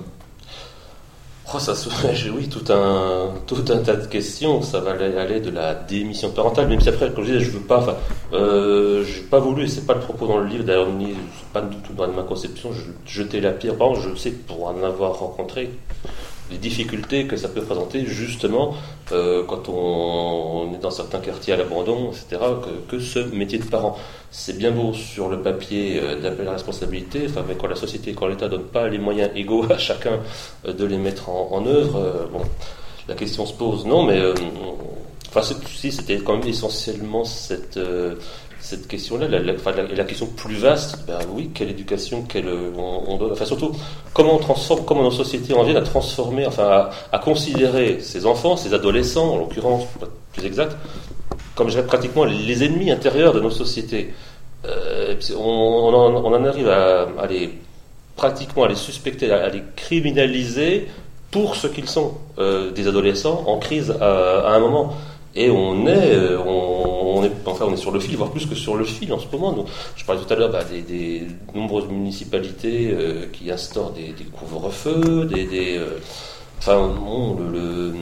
Oh, ça soulève, oui, tout un, tout un tas de questions. Ça va aller, aller de la démission parentale, même si après, comme je disais, je veux pas, enfin, euh, j'ai pas voulu, et c'est pas le propos dans le livre, d'ailleurs, ni, c'est pas du tout dans ma conception, je jeter la pierre. Par contre, je sais, pour en avoir rencontré, les difficultés que ça peut présenter justement euh, quand on, on est dans certains quartiers à l'abandon, et cetera, que, que ce métier de parent. C'est bien beau sur le papier euh, d'appeler la responsabilité, enfin, mais quand la société, quand l'État donne pas les moyens égaux à chacun euh, de les mettre en, en œuvre, euh, bon, la question se pose. Non, mais euh, enfin, si c'était quand même essentiellement cette euh, cette question-là, la, la, enfin, la, la question plus vaste, ben oui, quelle éducation, quelle, on, on doit, enfin surtout, comment on transforme, comment nos sociétés en viennent à transformer, enfin à, à considérer ces enfants, ces adolescents, en l'occurrence, pour être plus exact, comme je dirais pratiquement les ennemis intérieurs de nos sociétés. Euh, on, on, en, on en arrive à, à les, pratiquement à les suspecter, à, à les criminaliser pour ce qu'ils sont, euh, des adolescents en crise à, à un moment. Et on est, on, on est, enfin, on est sur le fil, voire plus que sur le fil en ce moment. Donc, je parlais tout à l'heure bah, des, des nombreuses municipalités euh, qui instaurent des, des couvre-feux, des, des euh, enfin, bon, le, le,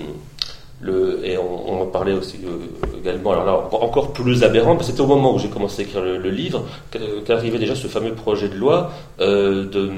le, et on, on en parlait aussi euh, également. Alors là, encore, encore plus aberrant, parce que c'était au moment où j'ai commencé à écrire le, le livre qu'arrivait déjà ce fameux projet de loi euh, de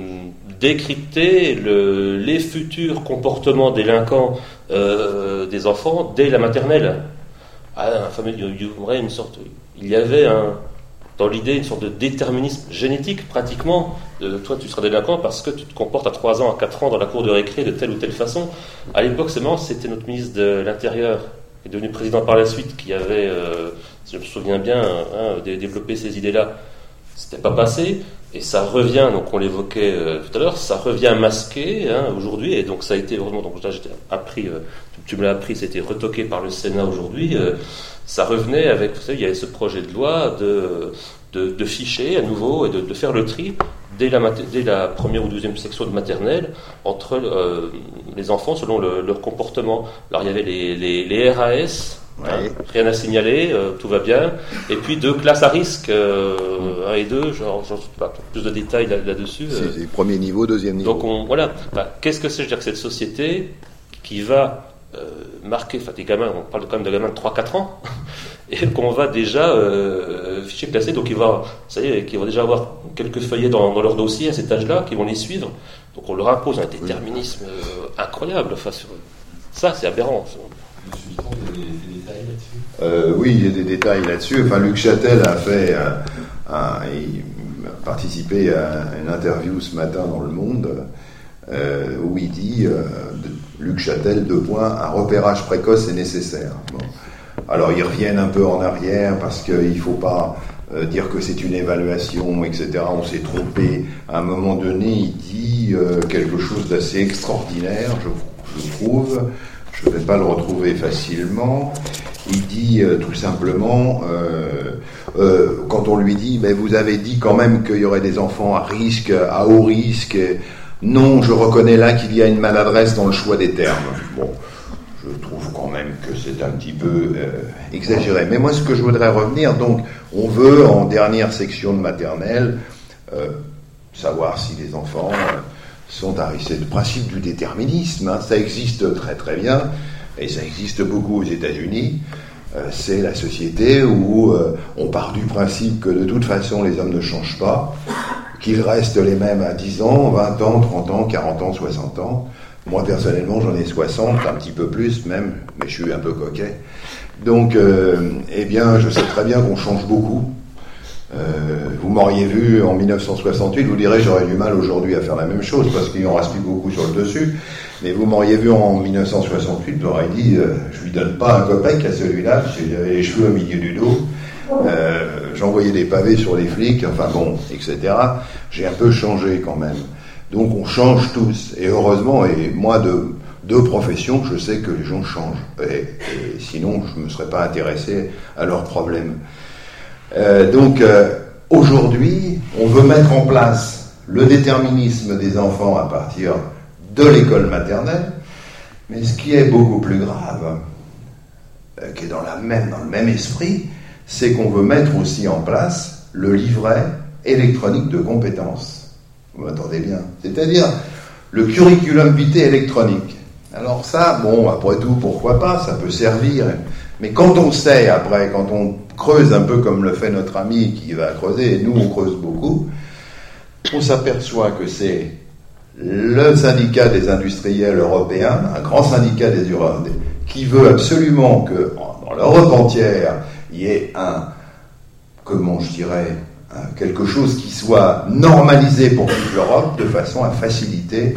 décrypter le, les futurs comportements délinquants euh, des enfants dès la maternelle. Ah, un fameux, il y aurait une sorte, il y avait un, dans l'idée une sorte de déterminisme génétique pratiquement. De, toi, tu seras délinquant parce que tu te comportes à trois ans, à quatre ans dans la cour de récré de telle ou telle façon. À l'époque, c'est marrant, c'était notre ministre de l'Intérieur, qui est devenu président par la suite, qui avait, euh, si je me souviens bien, hein, développé ces idées-là. C'était pas passé. Et ça revient, donc on l'évoquait euh, tout à l'heure, ça revient masqué hein, aujourd'hui, et donc ça a été vraiment, donc là j'ai appris, euh, tu me l'as appris, c'était retoqué par le Sénat aujourd'hui, euh, ça revenait avec, vous savez, il y avait ce projet de loi de, de, de ficher à nouveau et de, de faire le tri dès la, dès la première ou deuxième section de maternelle entre euh, les enfants selon le, leur comportement. Alors il y avait les, les, les R A S, Ouais. Hein, rien à signaler, euh, tout va bien. Et puis deux classes à risque, euh, un et deux, genre, genre pas plus de détails là, là-dessus. C'est Euh. premier niveau, deuxième niveau. Donc on, voilà. Bah, qu'est-ce que c'est, je veux dire, que cette société qui va euh, marquer, enfin des gamins, on parle quand même de gamins de trois quatre ans, et qu'on va déjà euh, ficher, classer, donc ils vont, ça y est, qu'ils vont déjà avoir quelques feuillets dans, dans leur dossier à cet âge-là, qui vont les suivre. Donc on leur impose un déterminisme euh, incroyable. Enfin, sur, ça c'est aberrant. Monsieur Dupont, il y a des, des détails là-dessus Euh, oui, il y a des détails là-dessus. Enfin, Luc Châtel a fait, un, un, il a participé à une interview ce matin dans Le Monde euh, où il dit, euh, Luc Châtel, deux points, un repérage précoce est nécessaire. Bon. Alors ils reviennent un peu en arrière parce qu'il ne faut pas euh, dire que c'est une évaluation, et cetera. On s'est trompé. À un moment donné, il dit euh, quelque chose d'assez extraordinaire, je, je trouve. Je ne vais pas le retrouver facilement. Il dit euh, tout simplement, euh, euh, quand on lui dit, mais vous avez dit quand même qu'il y aurait des enfants à risque, à haut risque. Non, je reconnais là qu'il y a une maladresse dans le choix des termes. Bon, je trouve quand même que c'est un petit peu euh, exagéré. Mais moi, ce que je voudrais revenir, donc, on veut en dernière section de maternelle euh, savoir si les enfants euh, sont à risque. C'est le principe du déterminisme, hein. Ça existe très très bien, et ça existe beaucoup aux États-Unis. Euh, c'est la société où euh, on part du principe que de toute façon les hommes ne changent pas, qu'ils restent les mêmes à dix ans, vingt ans, trente ans, quarante ans, soixante ans. Moi personnellement j'en ai soixante, un petit peu plus même, mais je suis un peu coquet. Donc, euh, eh bien, je sais très bien qu'on change beaucoup. Euh, vous m'auriez vu en mille neuf cent soixante-huit, vous direz j'aurais du mal aujourd'hui à faire la même chose parce qu'il en reste plus beaucoup sur le dessus. Mais vous m'auriez vu en mille neuf cent soixante-huit, j'aurais dit euh, je lui donne pas un copec à celui-là, parce qu'il avait les cheveux au milieu du dos. Euh, j'envoyais des pavés sur les flics, enfin bon, et cetera. J'ai un peu changé quand même. Donc on change tous, et heureusement, et moi de deux professions, je sais que les gens changent, et, et sinon je ne me serais pas intéressé à leurs problèmes. Euh, donc euh, aujourd'hui, on veut mettre en place le déterminisme des enfants à partir de l'école maternelle, mais ce qui est beaucoup plus grave, euh, qui est dans, la même, dans le même esprit, c'est qu'on veut mettre aussi en place le livret électronique de compétences. Vous m'entendez bien? C'est-à-dire le curriculum vitae électronique. Alors ça, bon, après tout, pourquoi pas, ça peut servir. Mais quand on sait, après, quand on creuse un peu comme le fait notre ami qui va creuser, et nous on creuse beaucoup, on s'aperçoit que c'est le syndicat des industriels européens, un grand syndicat des Européens, qui veut absolument que dans l'Europe entière, il y ait un, comment je dirais, un, quelque chose qui soit normalisé pour toute l'Europe, de façon à faciliter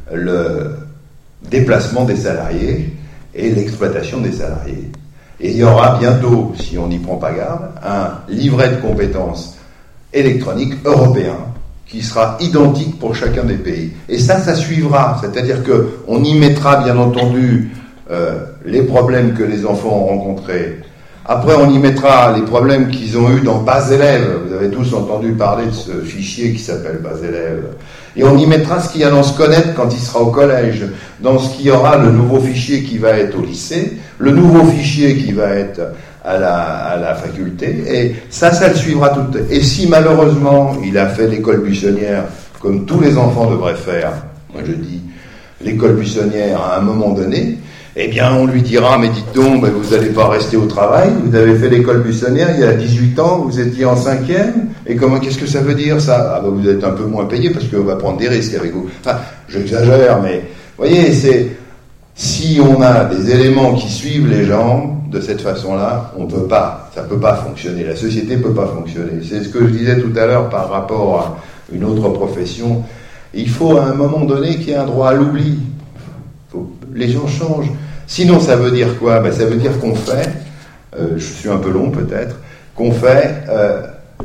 le déplacement des salariés et l'exploitation des salariés. Et il y aura bientôt, si on n'y prend pas garde, un livret de compétences électronique européen qui sera identique pour chacun des pays. Et ça, ça suivra. C'est-à-dire qu'on y mettra, bien entendu, euh, les problèmes que les enfants ont rencontrés. Après, on y mettra les problèmes qu'ils ont eus dans Base Élève. Vous avez tous entendu parler de ce fichier qui s'appelle Base Élève. Et on y mettra ce qu'il y a dans ce connaître quand il sera au collège, dans ce qu'il y aura le nouveau fichier qui va être au lycée, le nouveau fichier qui va être à la, à la faculté, et ça, ça le suivra tout. Et si malheureusement il a fait l'école buissonnière, comme tous les enfants devraient faire, moi je dis l'école buissonnière à un moment donné, eh bien on lui dira, mais dites donc, ben, vous n'allez pas rester au travail, vous avez fait l'école buissonnière il y a dix-huit ans, vous étiez en cinquième, et comment, qu'est-ce que ça veut dire ça? Ah ben vous êtes un peu moins payé parce qu'on va prendre des risques avec vous. Enfin, j'exagère, mais vous voyez, c'est, si on a des éléments qui suivent les gens, de cette façon-là, on peut pas, ça peut pas fonctionner, la société peut pas fonctionner. C'est ce que je disais tout à l'heure par rapport à une autre profession. Il faut à un moment donné qu'il y ait un droit à l'oubli. Faut, les gens changent. Sinon, ça veut dire quoi? Ben, ça veut dire qu'on fait, euh, je suis un peu long peut-être, qu'on fait euh,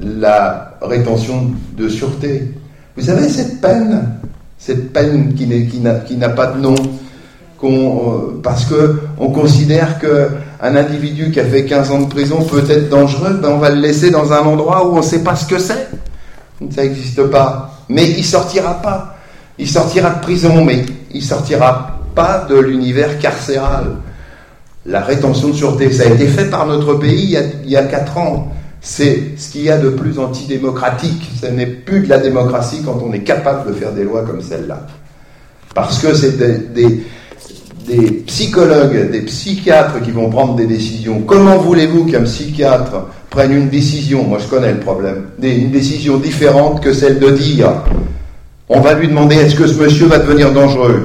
la rétention de sûreté. Vous savez, cette peine, cette peine qui, n'est, qui, n'a, qui n'a pas de nom, qu'on, euh, parce que on considère que un individu qui a fait quinze ans de prison peut être dangereux, ben on va le laisser dans un endroit où on ne sait pas ce que c'est. Ça n'existe pas. Mais il ne sortira pas. Il sortira de prison, mais il ne sortira pas de l'univers carcéral. La rétention de sûreté, ça a été fait par notre pays il y a, il y a quatre ans. C'est ce qu'il y a de plus antidémocratique. Ce n'est plus de la démocratie quand on est capable de faire des lois comme celle-là. Parce que c'est des... des des psychologues, des psychiatres qui vont prendre des décisions. Comment voulez-vous qu'un psychiatre prenne une décision, moi je connais le problème, une décision différente que celle de dire on va lui demander est-ce que ce monsieur va devenir dangereux?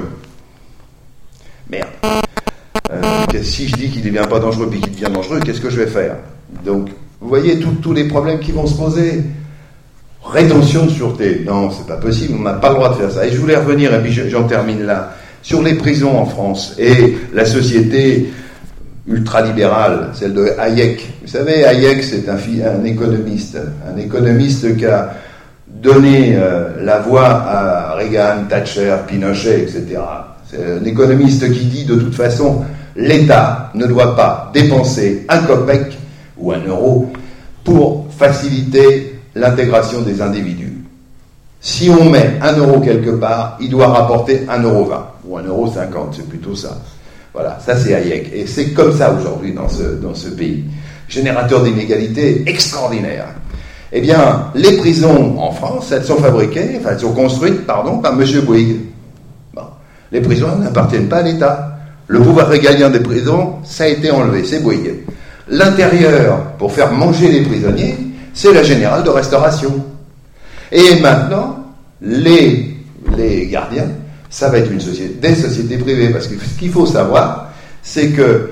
Merde. Euh, si je dis qu'il ne devient pas dangereux puis qu'il devient dangereux, qu'est-ce que je vais faire? Donc, vous voyez tous les problèmes qui vont se poser. Rétention de sûreté. Non, c'est pas possible, on n'a pas le droit de faire ça. Et je voulais revenir, et puis j'en termine là, sur les prisons en France et la société ultralibérale, celle de Hayek. Vous savez, Hayek, c'est un, un économiste, un économiste qui a donné euh, la voix à Reagan, Thatcher, Pinochet, et cetera. C'est un économiste qui dit de toute façon, l'État ne doit pas dépenser un copec ou un euro pour faciliter l'intégration des individus. Si on met un euro quelque part, il doit rapporter un euro vingt ou un euro cinquante, c'est plutôt ça. Voilà, ça c'est Hayek. Et c'est comme ça aujourd'hui dans ce, dans ce pays. Générateur d'inégalités extraordinaire. Eh bien, les prisons en France, elles sont fabriquées, enfin elles sont construites, pardon, par M. Bouygues. Bon. Les prisons n'appartiennent pas à l'État. Le pouvoir régalien des prisons, ça a été enlevé, c'est Bouygues. L'intérieur, pour faire manger les prisonniers, c'est la générale de restauration. Et maintenant, les, les gardiens, ça va être une société, des sociétés privées, parce que ce qu'il faut savoir, c'est que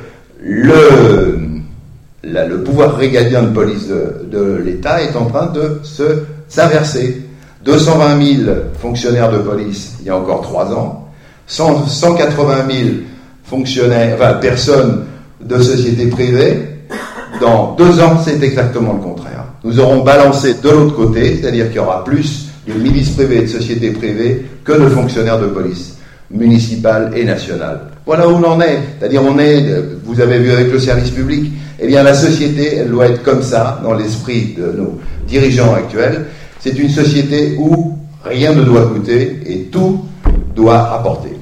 le, la, le pouvoir régalien de police de, de l'État est en train de se s'inverser. deux cent vingt mille fonctionnaires de police il y a encore trois ans, cent quatre-vingt mille fonctionnaires, enfin personnes de sociétés privées, dans deux ans, c'est exactement le contraire. Nous aurons balancé de l'autre côté, c'est-à-dire qu'il y aura plus de milices privées et de sociétés privées que de fonctionnaires de police, municipales et nationales. Voilà où on en est. C'est-à-dire, on est, vous avez vu avec le service public, eh bien, la société, elle doit être comme ça, dans l'esprit de nos dirigeants actuels. C'est une société où rien ne doit coûter et tout doit rapporter.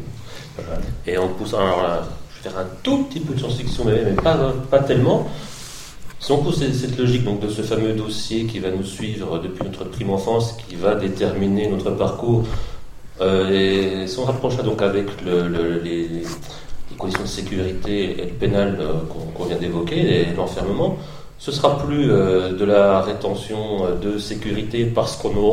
Et en poussant, alors là, je vais faire un tout petit peu de science-fiction, mais, mais pas, pas tellement. Si on pousse cette logique donc, de ce fameux dossier qui va nous suivre depuis notre prime enfance, qui va déterminer notre parcours, euh, et si on rapproche ça donc avec le, le, les, les conditions de sécurité et le pénal euh, qu'on, qu'on vient d'évoquer, et l'enfermement, ce sera plus euh, de la rétention de sécurité parce qu'on aura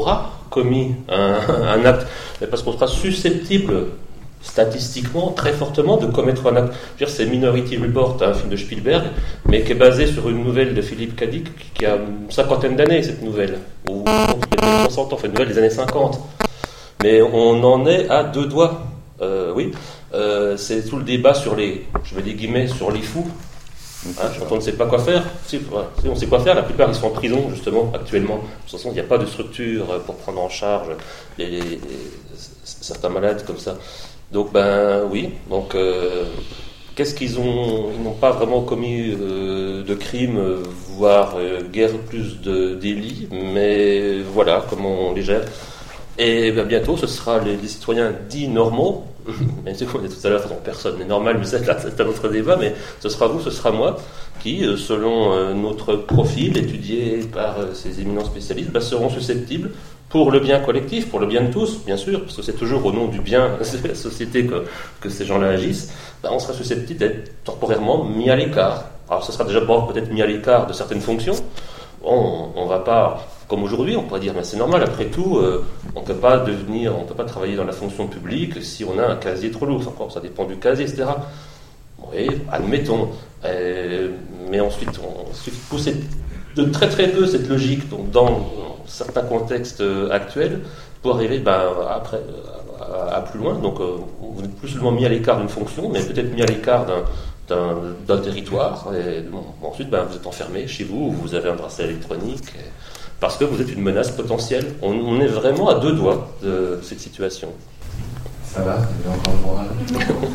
commis un, un acte, mais parce qu'on sera susceptible statistiquement, très fortement, de commettre un acte. Je veux dire, c'est Minority Report, un film de Spielberg, mais qui est basé sur une nouvelle de Philippe K. Dick, qui a une cinquantaine d'années, cette nouvelle, ou soixante ans, enfin une nouvelle des années cinquante. Mais on en est à deux doigts. Euh, oui, euh, c'est tout le débat sur les, je mets des guillemets, sur les fous. Hein, quand on ne sait pas quoi faire, si, voilà, si on sait quoi faire, la plupart ils sont en prison justement actuellement. De toute façon, il n'y a pas de structure pour prendre en charge les, les, les, certains malades comme ça. Donc ben oui, donc euh, qu'est-ce qu'ils ont? Ils n'ont pas vraiment commis euh, de crimes, voire euh, guère plus de délits, mais voilà comment on les gère. Et ben, bientôt, ce sera les, les citoyens dits normaux. Mais c'est comme on dit tout à l'heure, personne n'est normal, mais c'est, là, c'est un autre débat. Mais ce sera vous, ce sera moi, qui, selon euh, notre profil étudié par euh, ces éminents spécialistes, ben, seront susceptibles, pour le bien collectif, pour le bien de tous, bien sûr, parce que c'est toujours au nom du bien de la société que, que ces gens-là agissent, ben, on sera susceptible d'être temporairement mis à l'écart. Alors, ce sera déjà peut-être mis à l'écart de certaines fonctions. Bon, on ne va pas... Comme aujourd'hui, on pourrait dire, mais c'est normal, après tout, euh, on ne peut pas devenir, on peut pas travailler dans la fonction publique si on a un casier trop lourd. Encore, ça dépend du casier, et cetera. Oui, admettons. Euh, mais ensuite, on ensuite pousser de très très peu cette logique donc, dans certains contextes actuels pour arriver ben, après, à, à plus loin. Donc, euh, vous n'êtes plus seulement mis à l'écart d'une fonction, mais peut-être mis à l'écart d'un, d'un, d'un territoire. Et, bon, ensuite, ben, vous êtes enfermé chez vous, vous avez un bracelet électronique. Et, parce que vous êtes une menace potentielle. On, on est vraiment à deux doigts de cette situation. Ça va, vous avez encore le moral. Tout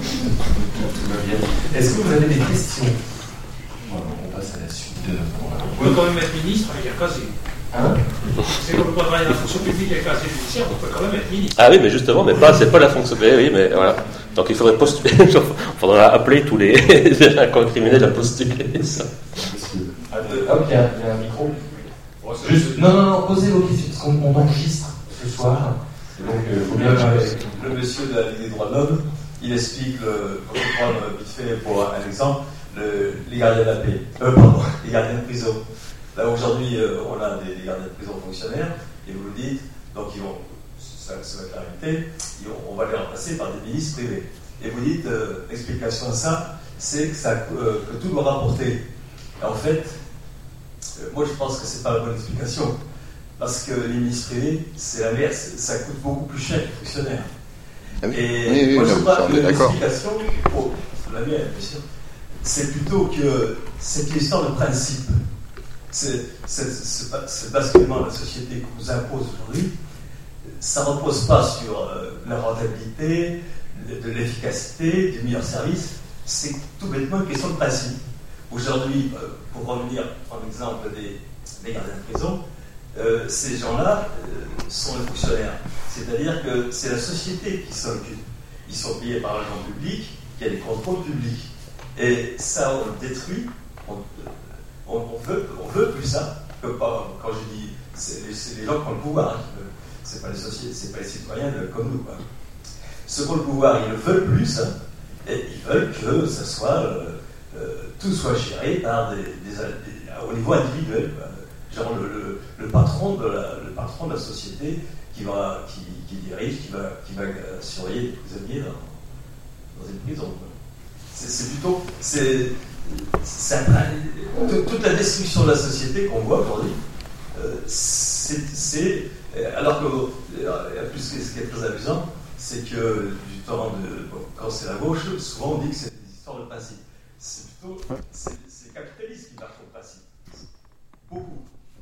va bien. Est-ce que vous avez des questions? Voilà, on passe à la suite. De... On peut quand même être ministre avec un casier. Hein? C'est comme on peut travailler dans la fonction publique avec un casier judiciaire, on peut quand même être ministre. Ah oui, mais justement, mais pas, c'est pas la fonction publique, oui, mais voilà. Donc il faudrait postuler, il faudra appeler tous les délinquants criminels à postuler ça. Ah, hop, il y a un micro. Juste, non, non, non, posez vos questions, parce qu'on on enregistre ce soir. Donc, il euh, faut bien le, le monsieur de la Ligue des droits de l'homme, il explique, le, pour prendre vite fait pour un exemple, le, les gardiens de la paix, euh, pardon, les gardiens de prison. Là, aujourd'hui, euh, on a des, des gardiens de prison fonctionnaires, et vous le dites, donc ils vont, ça, ça va être la réalité, on va les remplacer par des ministres privés. Et vous dites, euh, l'explication de ça, c'est que, ça, euh, que tout doit rapporter. Et en fait, moi, je pense que c'est pas la bonne explication. Parce que les ministres privés, c'est la merde, ça coûte beaucoup plus cher que les fonctionnaires. Ah oui. Et oui, oui, moi, non, je crois que d'accord. l'explication, oh, la mienne, bien sûr, c'est plutôt que c'est une histoire de principe. C'est, c'est, c'est, c'est basculement de la société qu'on nous impose aujourd'hui. Ça ne repose pas sur euh, la rentabilité, de l'efficacité, du meilleur service. C'est tout bêtement une question de principe. Aujourd'hui, euh, pour revenir en exemple des, des gardiens de prison, euh, ces gens-là euh, sont les fonctionnaires. C'est-à-dire que c'est la société qui s'en occupe. Ils sont payés par l'argent public, il y a des contrôles publics. Et ça, on le détruit. On, on, on, veut, on veut plus ça. Que pas, quand je dis, c'est les, c'est les gens qui ont le pouvoir. Hein, c'est pas les sociétés, c'est pas les citoyens comme nous. Quoi. Ceux qui ont le pouvoir, ils ne veulent plus. Hein, et ils veulent que ça soit... Euh, Euh, tout soit géré par des, des, des, au niveau individuel, quoi. Genre le, le, le, patron de la, le patron de la société qui, va, qui, qui dirige, qui va, qui va surveiller les prisonniers dans, dans une prison. C'est, c'est plutôt... C'est, c'est un, toute la destruction de la société qu'on voit aujourd'hui, euh, c'est, c'est... Alors que, en plus, ce qui est très amusant, c'est que du temps de... Bon, quand c'est la gauche, souvent on dit que c'est des histoires de principe. C'est plutôt c'est, c'est le capitalisme qui marche au principe. Beaucoup.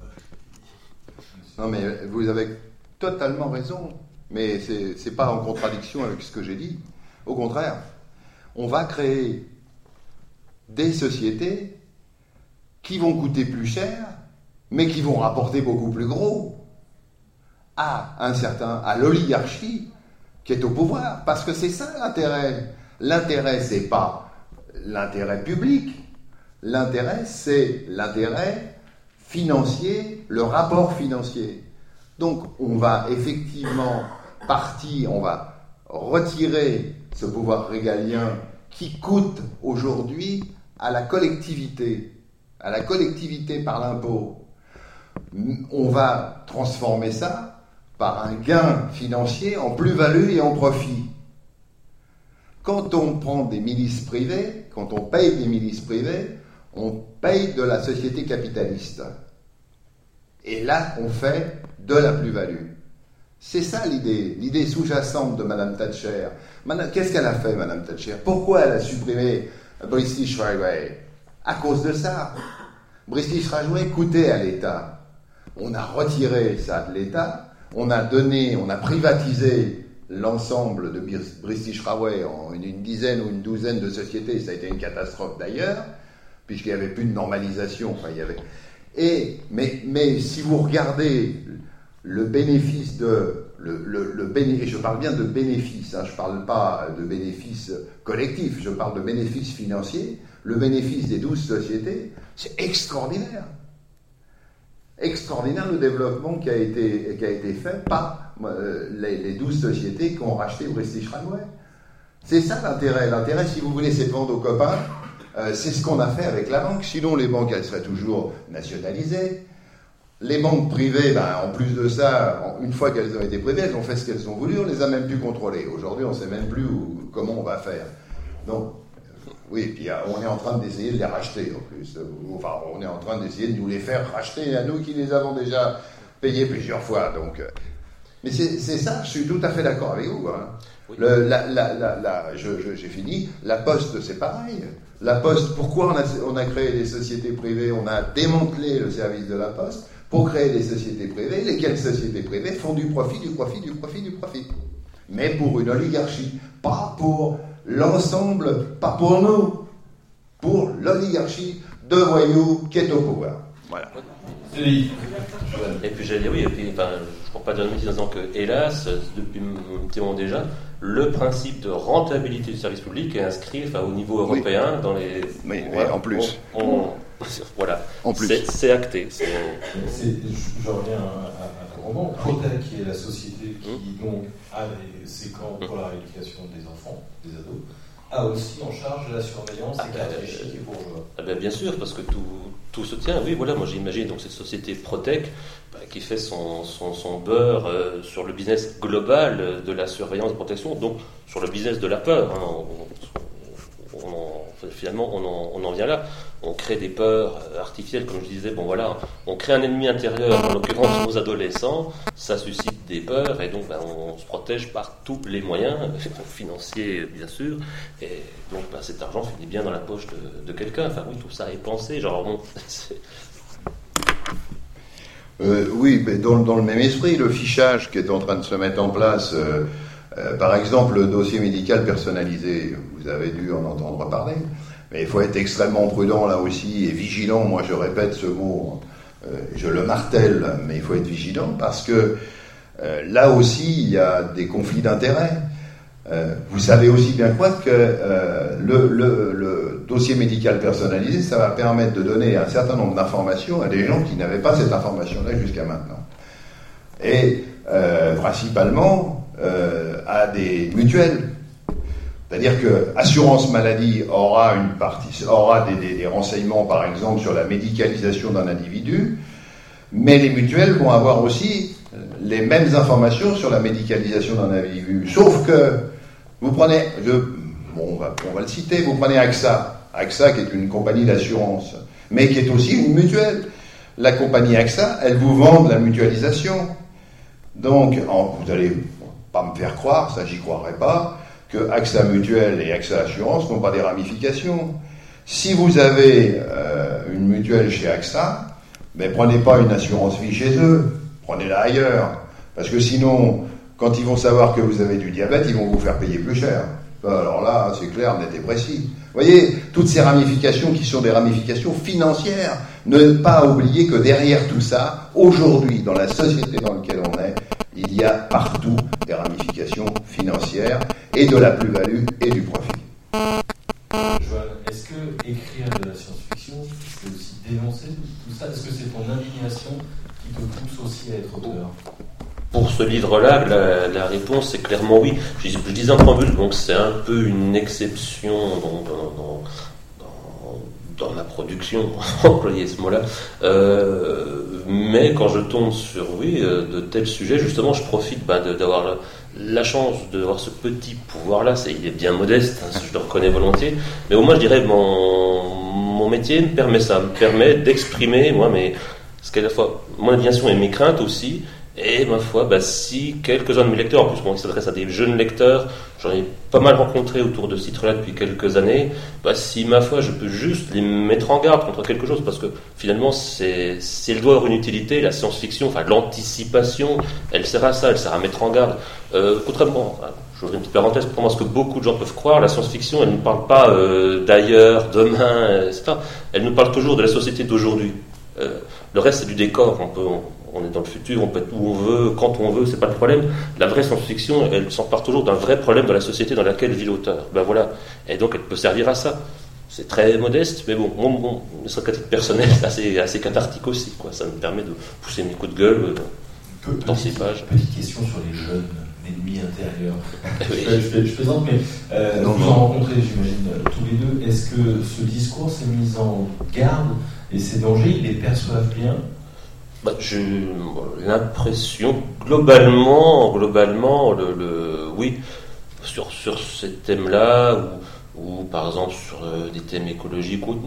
Non, mais vous avez totalement raison. Mais c'est, c'est pas en contradiction avec ce que j'ai dit. Au contraire, on va créer des sociétés qui vont coûter plus cher, mais qui vont rapporter beaucoup plus gros à un certain, à l'oligarchie qui est au pouvoir. Parce que c'est ça l'intérêt. L'intérêt, c'est pas l'intérêt public, l'intérêt, c'est l'intérêt financier, le rapport financier. Donc, on va effectivement partir, on va retirer ce pouvoir régalien qui coûte aujourd'hui à la collectivité, à la collectivité par l'impôt. On va transformer ça par un gain financier en plus-value et en profit. Quand on prend des milices privées, quand on paye des milices privées, on paye de la société capitaliste. Et là, on fait de la plus-value. C'est ça l'idée, l'idée sous-jacente de Madame Thatcher. Madame, qu'est-ce qu'elle a fait, Madame Thatcher? Pourquoi elle a supprimé British Railway? À cause de ça. British Railway coûtait à l'État. On a retiré ça de l'État, on a donné, on a privatisé l'ensemble de British Railway en une dizaine ou une douzaine de sociétés. Ça a été une catastrophe d'ailleurs, puisqu'il n'y avait plus de normalisation. Enfin, il y avait... Et, mais, mais si vous regardez le bénéfice de... Le, le, le béné... Je parle bien de bénéfice, hein, je ne parle pas de bénéfice collectif, je parle de bénéfice financier. Le bénéfice des douze sociétés, c'est extraordinaire. Extraordinaire le développement qui a été, qui a été fait par euh, les, les douze sociétés qui ont racheté British Railway. C'est ça l'intérêt. L'intérêt, si vous voulez, c'est de vendre aux copains. Euh, c'est ce qu'on a fait avec la banque. Sinon, les banques, elles seraient toujours nationalisées. Les banques privées, ben, en plus de ça, une fois qu'elles ont été privées, elles ont fait ce qu'elles ont voulu, on les a même plus contrôlées. Aujourd'hui, on ne sait même plus où, comment on va faire. Donc, oui, puis on est en train d'essayer de les racheter en plus. Enfin, on est en train d'essayer de nous les faire racheter à nous qui les avons déjà payés plusieurs fois. Donc, mais c'est, c'est ça, je suis tout à fait d'accord avec vous. Hein. Oui. Le, la, la, la, la, je, je, j'ai fini. La Poste, c'est pareil. La Poste, pourquoi on a, on a créé des sociétés privées? On a démantelé le service de la Poste pour créer des sociétés privées. Lesquelles sociétés privées font du profit, du profit, du profit, du profit. Mais pour une oligarchie, pas pour l'ensemble, pas pour nous, pour l'oligarchie de voyous qui est au pouvoir. Voilà. Et puis j'allais dire oui, et puis, enfin, je ne crois pas dire une bêtise en disant que, hélas, depuis un petit moment déjà, le principe de rentabilité du service public est inscrit enfin, au niveau européen oui. dans les. Oui, mais en plus. On, on, voilà. En plus. C'est, c'est acté. C'est... C'est, je, je reviens à, à, à moment. Protec, qui est la société qui mmh. donc a les, ses camps pour la rééducation des enfants, des ados, a aussi en charge la surveillance ah, des quartiers chics et bourgeois. Ah ben bien sûr, parce que tout, tout se tient. Oui, voilà, moi j'imagine donc cette société Protec bah, qui fait son, son, son beurre euh, sur le business global de la surveillance et protection, donc sur le business de la peur. Hein, on, on, on, finalement, on en, on en vient là. On crée des peurs artificielles, comme je disais. Bon voilà, on crée un ennemi intérieur, en l'occurrence nos adolescents. Ça suscite des peurs et donc ben, on se protège par tous les moyens, financiers bien sûr. Et donc ben, cet argent finit bien dans la poche de, de quelqu'un. Enfin oui, tout ça est pensé. Genre bon. C'est... Euh, oui, mais dans, dans le même esprit, le fichage qui est en train de se mettre en place. Euh, euh, par exemple, le dossier médical personnalisé. Vous avez dû en entendre parler. Mais il faut être extrêmement prudent là aussi et vigilant. Moi, je répète ce mot, euh, je le martèle, mais il faut être vigilant parce que euh, là aussi, il y a des conflits d'intérêts. Euh, vous savez aussi bien quoi que euh, le, le, le dossier médical personnalisé, ça va permettre de donner un certain nombre d'informations à des gens qui n'avaient pas cette information-là jusqu'à maintenant. Et euh, principalement euh, à des mutuelles. C'est-à-dire que Assurance Maladie aura une partie, aura des, des, des renseignements, par exemple, sur la médicalisation d'un individu, mais les mutuelles vont avoir aussi les mêmes informations sur la médicalisation d'un individu. Sauf que vous prenez, je, bon, on va, on va le citer, vous prenez AXA, AXA qui est une compagnie d'assurance, mais qui est aussi une mutuelle. La compagnie AXA, elle vous vend de la mutualisation. Donc, en, vous allez pas me faire croire, ça j'y croirais pas, que AXA Mutuelle et AXA Assurance n'ont pas des ramifications. Si vous avez euh, une mutuelle chez AXA, mais prenez pas une assurance vie chez eux, prenez-la ailleurs. Parce que sinon, quand ils vont savoir que vous avez du diabète, ils vont vous faire payer plus cher. Alors là, c'est clair, net et précis. Vous voyez, toutes ces ramifications qui sont des ramifications financières, ne pas oublier que derrière tout ça, aujourd'hui, dans la société dans laquelle on est, il y a partout des ramifications financières et de la plus-value et du profit. Joanne, est-ce que écrire de la science-fiction, c'est aussi dénoncer tout ça? Est-ce que c'est ton indignation qui te pousse aussi à être auteur? Pour ce livre-là, la, la réponse c'est clairement oui. Je, je disais en préambule, donc c'est un peu une exception dans, dans, dans, dans ma production, employer ce mot-là. Euh, mais quand je tombe sur, oui, euh, de tels sujets, justement, je profite ben, de, d'avoir la, la chance d'avoir ce petit pouvoir-là. C'est, il est bien modeste, hein, je le reconnais volontiers. Mais au moins, je dirais, mon, mon métier me permet ça, me permet d'exprimer, moi, mes, ce qu'est à la fois mon indignation et mes craintes aussi. Et ma foi, bah, si quelques-uns de mes lecteurs, en plus bon, ils s'adressent à des jeunes lecteurs, j'en ai pas mal rencontré autour de ce titre-là depuis quelques années, bah, si ma foi, je peux juste les mettre en garde contre quelque chose, parce que finalement, c'est, si elle doit avoir une utilité, la science-fiction, enfin l'anticipation, elle sert à ça, elle sert à mettre en garde. Euh, contrairement, je ouvre une petite parenthèse, pour moi, ce que beaucoup de gens peuvent croire, la science-fiction, elle ne parle pas euh, d'ailleurs, demain, et cetera. Elle nous parle toujours de la société d'aujourd'hui. Euh, le reste, c'est du décor, on peut... On, On est dans le futur, on peut être où on veut, quand on veut, c'est pas le problème. La vraie science-fiction, elle s'empare toujours d'un vrai problème dans la société dans laquelle vit l'auteur. Ben voilà. Et donc, elle peut servir à ça. C'est très modeste, mais bon, mon, mon, ne serait qu'à titre personnel, c'est assez, assez cathartique aussi, quoi. Ça me permet de pousser mes coups de gueule euh, dans ces pages. Petite question sur les jeunes, l'ennemi intérieur. Oui. je, je, je plaisante, mais euh, non, vous non. en rencontrez, j'imagine, tous les deux. Est-ce que ce discours s'est mis en garde et ces dangers, ils les perçoivent bien? Bah, j'ai l'impression, globalement, globalement, le, le, oui, sur, sur ces thèmes-là, ou, ou par exemple sur euh, des thèmes écologiques, ou,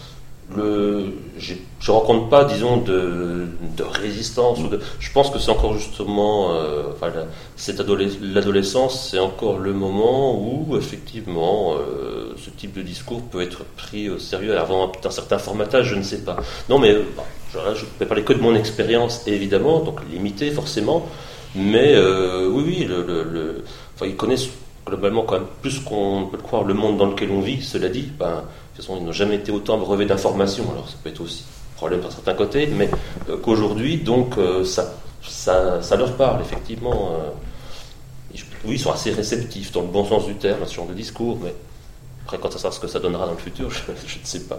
le, j'ai, je ne rencontre pas, disons, de, de résistance. Ou de, je pense que c'est encore justement, euh, enfin, la, cette adolesc- l'adolescence, c'est encore le moment où, effectivement, euh, ce type de discours peut être pris au sérieux avant un certain formatage, je ne sais pas. Non, mais bon, je ne peux parler que de mon expérience, évidemment, donc limitée forcément, mais euh, oui, oui, le, le, le, enfin, ils connaissent globalement quand même plus qu'on peut le croire le monde dans lequel on vit. Cela dit, ben, de toute façon, ils n'ont jamais été autant brevets d'informations, alors ça peut être aussi un problème d'un certain côté, mais euh, qu'aujourd'hui, donc, euh, ça, ça, ça leur parle, effectivement. Euh, oui, ils sont assez réceptifs, dans le bon sens du terme, à ce genre de discours, mais après, quand ça sera ce que ça donnera dans le futur, je, je ne sais pas.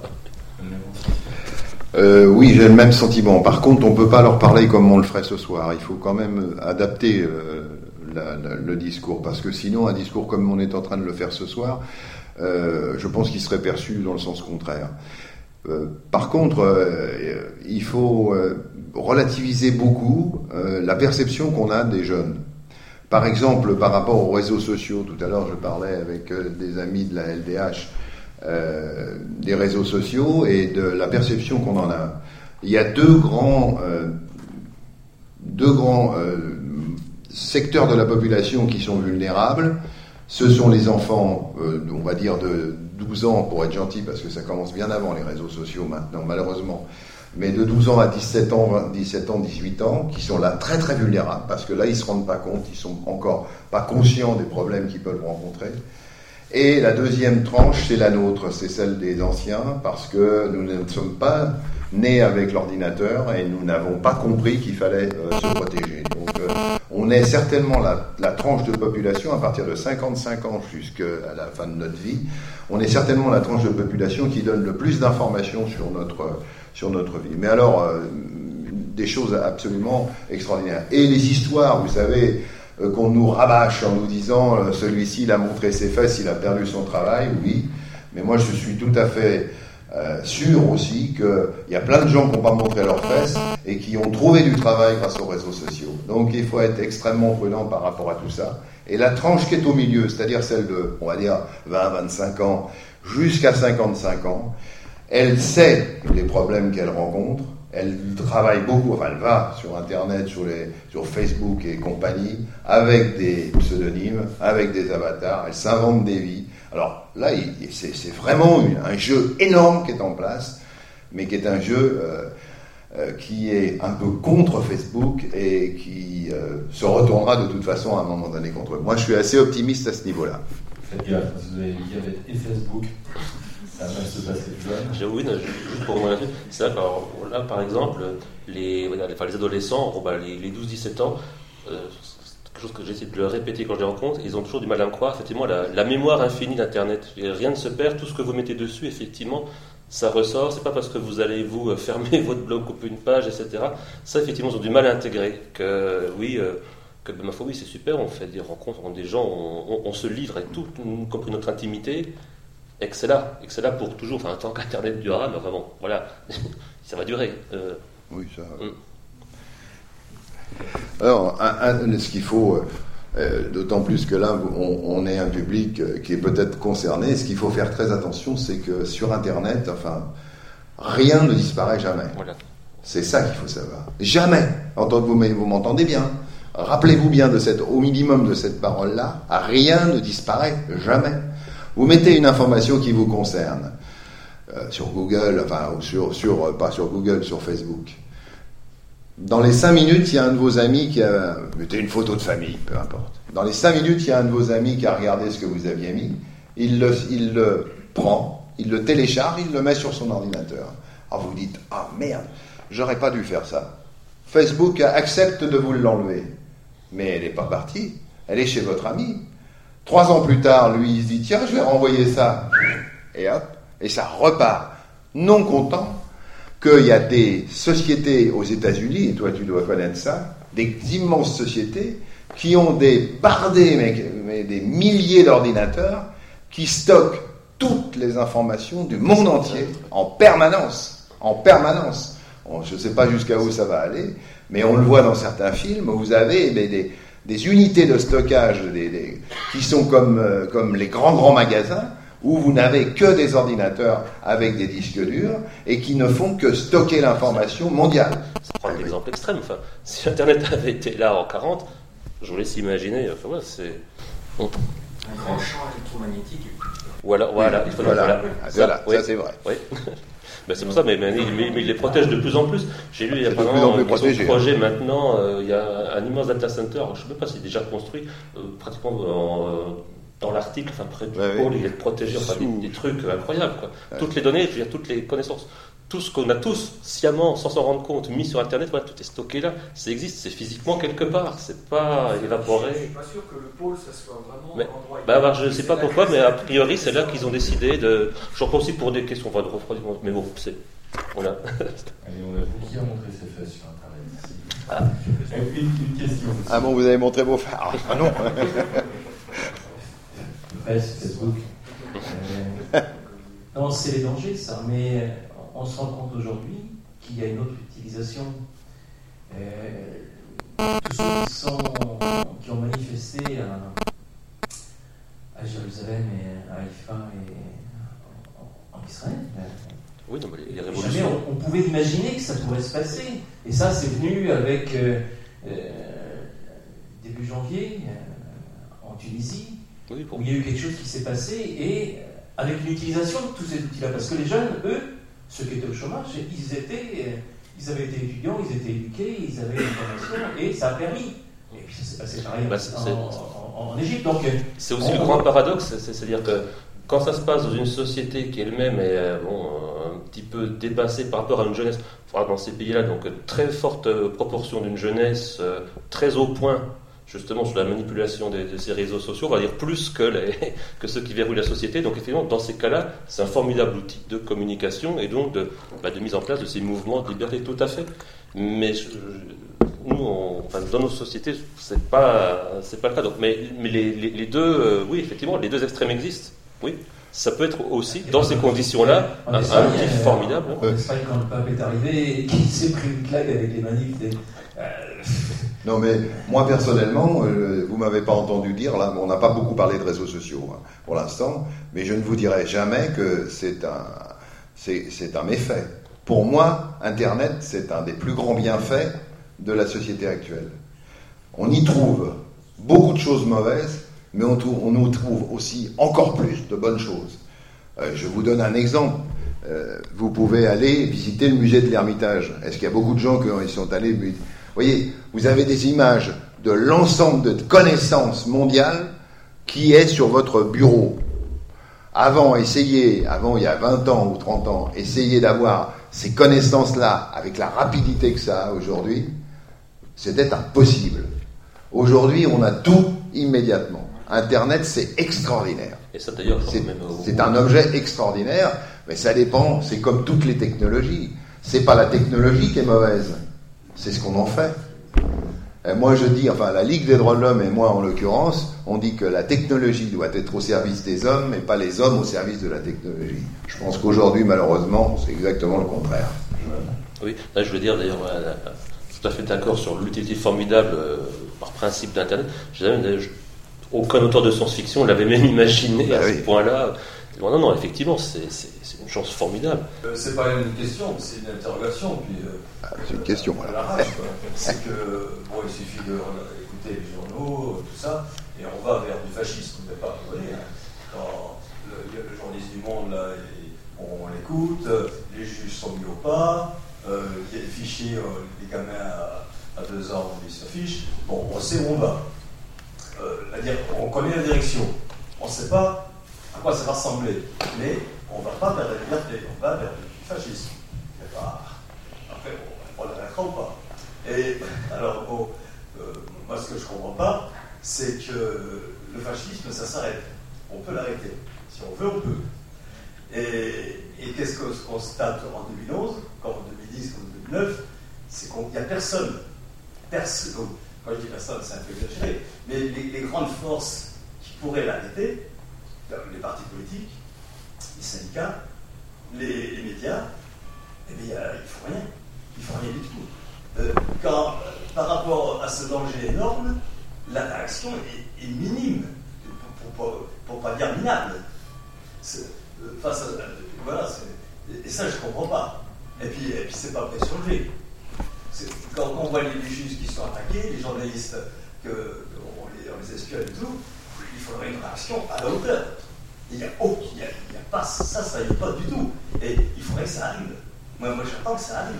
Euh, oui, j'ai le même sentiment. Par contre, on ne peut pas leur parler comme on le ferait ce soir. Il faut quand même adapter euh, la, la, le discours, parce que sinon, un discours comme on est en train de le faire ce soir, euh, je pense qu'il serait perçu dans le sens contraire. Euh, par contre, euh, il faut euh, relativiser beaucoup euh, la perception qu'on a des jeunes. Par exemple, par rapport aux réseaux sociaux, tout à l'heure, je parlais avec euh, des amis de la L D H, Euh, des réseaux sociaux et de la perception qu'on en a. Il y a deux grands, euh, deux grands euh, secteurs de la population qui sont vulnérables. Ce sont les enfants, euh, on va dire de douze ans, pour être gentil, parce que ça commence bien avant les réseaux sociaux maintenant, malheureusement, mais de douze ans à dix-sept ans, vingt, dix-sept ans, dix-huit ans, qui sont là très très vulnérables, parce que là ils se rendent pas compte, ils sont encore pas conscients des problèmes qu'ils peuvent rencontrer. Et la deuxième tranche, c'est la nôtre, c'est celle des anciens, parce que nous ne sommes pas nés avec l'ordinateur et nous n'avons pas compris qu'il fallait euh, se protéger. Donc euh, on est certainement la, la tranche de population, à partir de cinquante-cinq ans jusqu'à la fin de notre vie, on est certainement la tranche de population qui donne le plus d'informations sur notre, sur notre vie. Mais alors, euh, des choses absolument extraordinaires. Et les histoires, vous savez, qu'on nous rabâche en nous disant euh, celui-ci il a montré ses fesses, il a perdu son travail, oui, mais moi je suis tout à fait euh, sûr aussi qu'il y a plein de gens qui n'ont pas montré leurs fesses et qui ont trouvé du travail grâce aux réseaux sociaux. Donc il faut être extrêmement prudent par rapport à tout ça. Et la tranche qui est au milieu, c'est-à-dire celle de, on va dire, vingt à vingt-cinq ans jusqu'à cinquante-cinq ans, elle sait les problèmes qu'elle rencontre. Elle travaille beaucoup, enfin elle va sur Internet, sur, les, sur Facebook et compagnie, avec des pseudonymes, avec des avatars, elle s'invente des vies. Alors là, il, c'est, c'est vraiment une, un jeu énorme qui est en place, mais qui est un jeu euh, euh, qui est un peu contre Facebook et qui euh, se retournera de toute façon à un moment donné contre eux. Moi, je suis assez optimiste à ce niveau-là. Faites gaffe, vous avez Elisabeth et Facebook. Ça va se passer. J'avoue, juste pour revenir là-dessus, c'est vrai que alors, là, par exemple, les, enfin, les adolescents, bon, bah, les, les douze dix-sept ans, euh, c'est quelque chose que j'essaie de leur répéter quand je les rencontre, ils ont toujours du mal à me croire. Effectivement, la, la mémoire infinie d'Internet, rien ne se perd, tout ce que vous mettez dessus, effectivement, ça ressort. C'est pas parce que vous allez vous fermer votre blog, couper une page, et cetera. Ça, effectivement, ils ont du mal à intégrer. Que oui. Euh, que ma foi, oui, c'est super, on fait des rencontres, on, des gens, on, on, on se livre avec tout, y compris notre intimité. et que c'est là, et que c'est là pour toujours, enfin, tant qu'Internet durera, mais vraiment, voilà, ça va durer. Euh, oui, ça. Hum. Alors, un, un, ce qu'il faut, euh, d'autant plus que là, on, on est un public euh, qui est peut-être concerné, ce qu'il faut faire très attention, c'est que sur Internet, enfin, rien ne disparaît jamais. Voilà. C'est ça qu'il faut savoir. Jamais. Entendez, vous, vous m'entendez bien. Rappelez-vous bien de cette, au minimum de cette parole-là. Rien ne disparaît jamais. Vous mettez une information qui vous concerne euh, sur Google, enfin, ou sur, sur, pas sur Google, sur Facebook. Dans les cinq minutes, il y a un de vos amis qui a... Mettez une photo de famille, peu importe. Dans les cinq minutes, il y a un de vos amis qui a regardé ce que vous aviez mis. Il le, il le prend, il le télécharge, il le met sur son ordinateur. Alors vous vous dites, ah merde, j'aurais pas dû faire ça. Facebook accepte de vous l'enlever. Mais elle n'est pas partie. Elle est chez votre ami. Trois ans plus tard, lui, il se dit, tiens, je vais renvoyer ça. Et hop, et ça repart. Non content qu'il y a des sociétés aux États-Unis, et toi tu dois connaître ça, des immenses sociétés qui ont des bardés, mais, mais des milliers d'ordinateurs qui stockent toutes les informations du monde entier en permanence, en permanence. Bon, je ne sais pas jusqu'à où ça va aller, mais on le voit dans certains films où vous avez des, des, des unités de stockage des, des, qui sont comme, euh, comme les grands grands magasins, où vous n'avez que des ordinateurs avec des disques durs et qui ne font que stocker l'information mondiale. Ça prend un exemple extrême. Enfin, si Internet avait été là en quarante, je vous laisse imaginer. Enfin, ouais, c'est... Bon. Un grand champ électromagnétique. Voilà, voilà, il faut voilà, voilà. Ah, voilà, oui. ça c'est vrai. Oui. Ben, c'est pour ça, mais, mais, mais, mais il les protège de plus en plus. J'ai lu il y a c'est pas longtemps un projet hein. maintenant, euh, il y a un immense data center, je ne sais même pas s'il est déjà construit, euh, pratiquement en, euh, dans l'Arctique, enfin près du ouais, pôle, oui. il est protégé, enfin des, des trucs incroyables, quoi. Ouais. Toutes les données, je veux dire, toutes les connaissances, tout ce qu'on a tous, sciemment, sans s'en rendre compte, mis sur Internet, voilà, tout est stocké là, ça existe, c'est physiquement quelque part, c'est pas évaporé. Je ne suis pas sûr que le pôle, ça soit vraiment mais, un endroit... bah, bah, je ne sais pas pourquoi, mais a priori, c'est là qu'ils ont décidé de... J'en pense aussi pour des questions, enfin, de refroidissement, mais bon, c'est... On a... Allez, on a qui a montré ses fesses sur Internet. Ah. Une, une question. Ah bon, vous avez montré vos fesses. Ah non. Fesses, Facebook. Euh, non, c'est les dangers, ça. Mais on se rend compte aujourd'hui qu'il y a une autre utilisation. Euh, tous ceux qui, sont, qui ont manifesté à, à Jérusalem et à Haïfa et en, en Israël. Oui, non, mais les, les Jamais révolutions. on, on pouvait imaginer que ça pourrait se passer. Et ça, c'est venu avec euh, euh, début janvier euh, en Tunisie, Oui, pour... où il y a eu quelque chose qui s'est passé, et euh, avec l'utilisation de tous ces outils-là. Parce que les jeunes, eux, ceux qui étaient au chômage, ils étaient, euh, ils avaient été étudiants, ils étaient éduqués, ils avaient une formation, et ça a permis. Et puis ça s'est passé pareil bah, en, en, en, en Égypte. Donc, c'est aussi on, le grand paradoxe, c'est, c'est-à-dire que quand ça se passe dans une société qui elle-même est euh, bon, un petit peu dépassée par rapport à une jeunesse, enfin, dans ces pays-là, donc très forte proportion d'une jeunesse euh, très au point, justement sur la manipulation des, de ces réseaux sociaux, on va dire plus que, les, que ceux qui verrouillent la société. Donc effectivement, dans ces cas-là, c'est un formidable outil de communication et donc de, bah, de mise en place de ces mouvements de liberté, tout à fait. Mais je, je, nous, on, enfin, dans nos sociétés, c'est pas, c'est pas le cas. Donc, mais mais les, les, les deux, euh, oui, effectivement, les deux extrêmes existent. Oui, ça peut être aussi, dans ces conditions-là, un, un outil formidable. En Espagne, quand le pape est arrivé et qu'il s'est pris une claque avec les manifs, des, euh... Non, mais moi personnellement, euh, vous m'avez pas entendu dire, là, on n'a pas beaucoup parlé de réseaux sociaux hein, pour l'instant, mais je ne vous dirai jamais que c'est un, c'est, c'est un méfait. Pour moi, Internet, c'est un des plus grands bienfaits de la société actuelle. On y trouve beaucoup de choses mauvaises, mais on, trouve, on nous trouve aussi encore plus de bonnes choses. Euh, je vous donne un exemple. Euh, vous pouvez aller visiter le musée de l'Ermitage. Est-ce qu'il y a beaucoup de gens qui sont allés... Vous voyez, vous avez des images de l'ensemble de connaissances mondiales qui est sur votre bureau. Avant, essayez, avant il y a vingt ans ou trente ans, essayez d'avoir ces connaissances-là avec la rapidité que ça a aujourd'hui. C'était impossible. Aujourd'hui, on a tout immédiatement. Internet, c'est extraordinaire. Et ça, d'ailleurs, c'est, même au... c'est un objet extraordinaire, mais ça dépend, c'est comme toutes les technologies. C'est pas la technologie qui est mauvaise, c'est ce qu'on en fait. Et moi, je dis, enfin, la Ligue des droits de l'homme et moi, en l'occurrence, on dit que la technologie doit être au service des hommes et pas les hommes au service de la technologie. Je pense qu'aujourd'hui, malheureusement, c'est exactement le contraire. Oui, là, je veux dire, d'ailleurs, euh, tout à fait d'accord sur l'utilité formidable euh, par principe d'Internet. Je disais, je, aucun auteur de science-fiction l'avait même imaginé bah à oui. ce point-là. Non, non, effectivement, c'est, c'est, c'est une chance formidable. Euh, c'est pas une question, c'est une interrogation. Puis, euh, ah, c'est une question, voilà. La rage, c'est que, bon, il suffit d'écouter les journaux, tout ça, et on va vers du fascisme. On ne peut pas rigoler. Hein. Quand le, le journaliste du Monde, là, et, on, on l'écoute, les juges sont mis au pas, euh, il y a des fichiers, euh, les gamins à, à deux ans, ils s'affichent. Bon, on sait où on va. Euh, c'est-à-dire, on connaît la direction. On ne sait pas à quoi ça va ressembler. Mais on ne va pas vers la liberté, on va vers le fascisme. Pas... Après, on, on l'arrêtera ou pas. Et alors, bon, euh, moi, ce que je ne comprends pas, c'est que le fascisme, ça s'arrête. On peut l'arrêter. Si on veut, on peut. Et, et qu'est-ce qu'on se constate en deux mille onze, comme en deux mille dix, comme en deux mille neuf, c'est qu'il n'y a personne. Personne. Quand je dis personne, c'est un peu exagéré. Mais les, les grandes forces qui pourraient l'arrêter, les partis politiques, les syndicats, les, les médias, eh bien, ils ne font rien. Ils ne font rien du tout. Euh, quand, euh, par rapport à ce danger énorme, la réaction est, est minime, pour ne pas dire minable. C'est, euh, face à, euh, voilà, c'est, et ça, je ne comprends pas. Et puis, et puis c'est pas prêt de changer. C'est, quand on voit les, les juges qui sont attaqués, les journalistes, que, que on, les, on les espionne et tout, il faudrait une réaction à la hauteur. Il n'y a, oh, il y a, il y a pas ça, ça n'y est pas du tout. Et il faudrait que ça arrive. Moi, moi j'attends que ça arrive.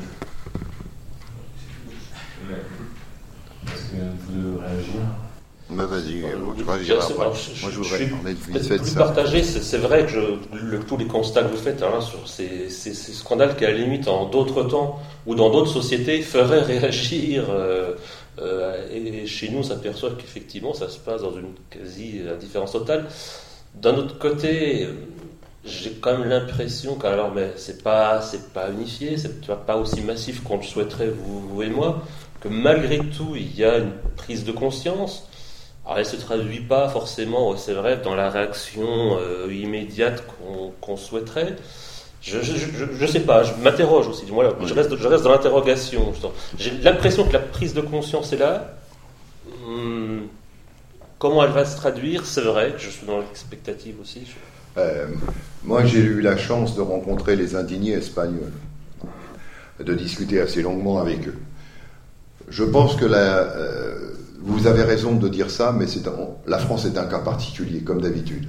Est-ce que vous voulez réagir? Bah vas-y, euh, tu vas dire après. Moi, je, je voudrais parler vite fait de plus ça. partagé, c'est, c'est vrai que je, le, tous les constats que vous faites hein, sur ces, ces, ces scandales qui, à la limite, en d'autres temps ou dans d'autres sociétés, feraient réagir. Euh, euh, et chez nous, on s'aperçoit qu'effectivement, ça se passe dans une quasi-indifférence totale. D'un autre côté, j'ai quand même l'impression que, alors, mais c'est pas, c'est pas unifié, c'est pas aussi massif qu'on le souhaiterait, vous, vous et moi, que malgré tout, il y a une prise de conscience. Alors, elle ne se traduit pas forcément, c'est vrai, dans la réaction euh, immédiate qu'on, qu'on souhaiterait. Je ne sais pas, je m'interroge aussi. Moi, je, reste, je reste dans l'interrogation. J'ai l'impression que la prise de conscience est là. Hum, comment elle va se traduire? C'est vrai que je suis dans l'expectative aussi. Je... Euh, moi, j'ai eu la chance de rencontrer les indignés espagnols, de discuter assez longuement avec eux. Je pense que la... Euh, vous avez raison de dire ça, mais c'est un, la France est un cas particulier, comme d'habitude.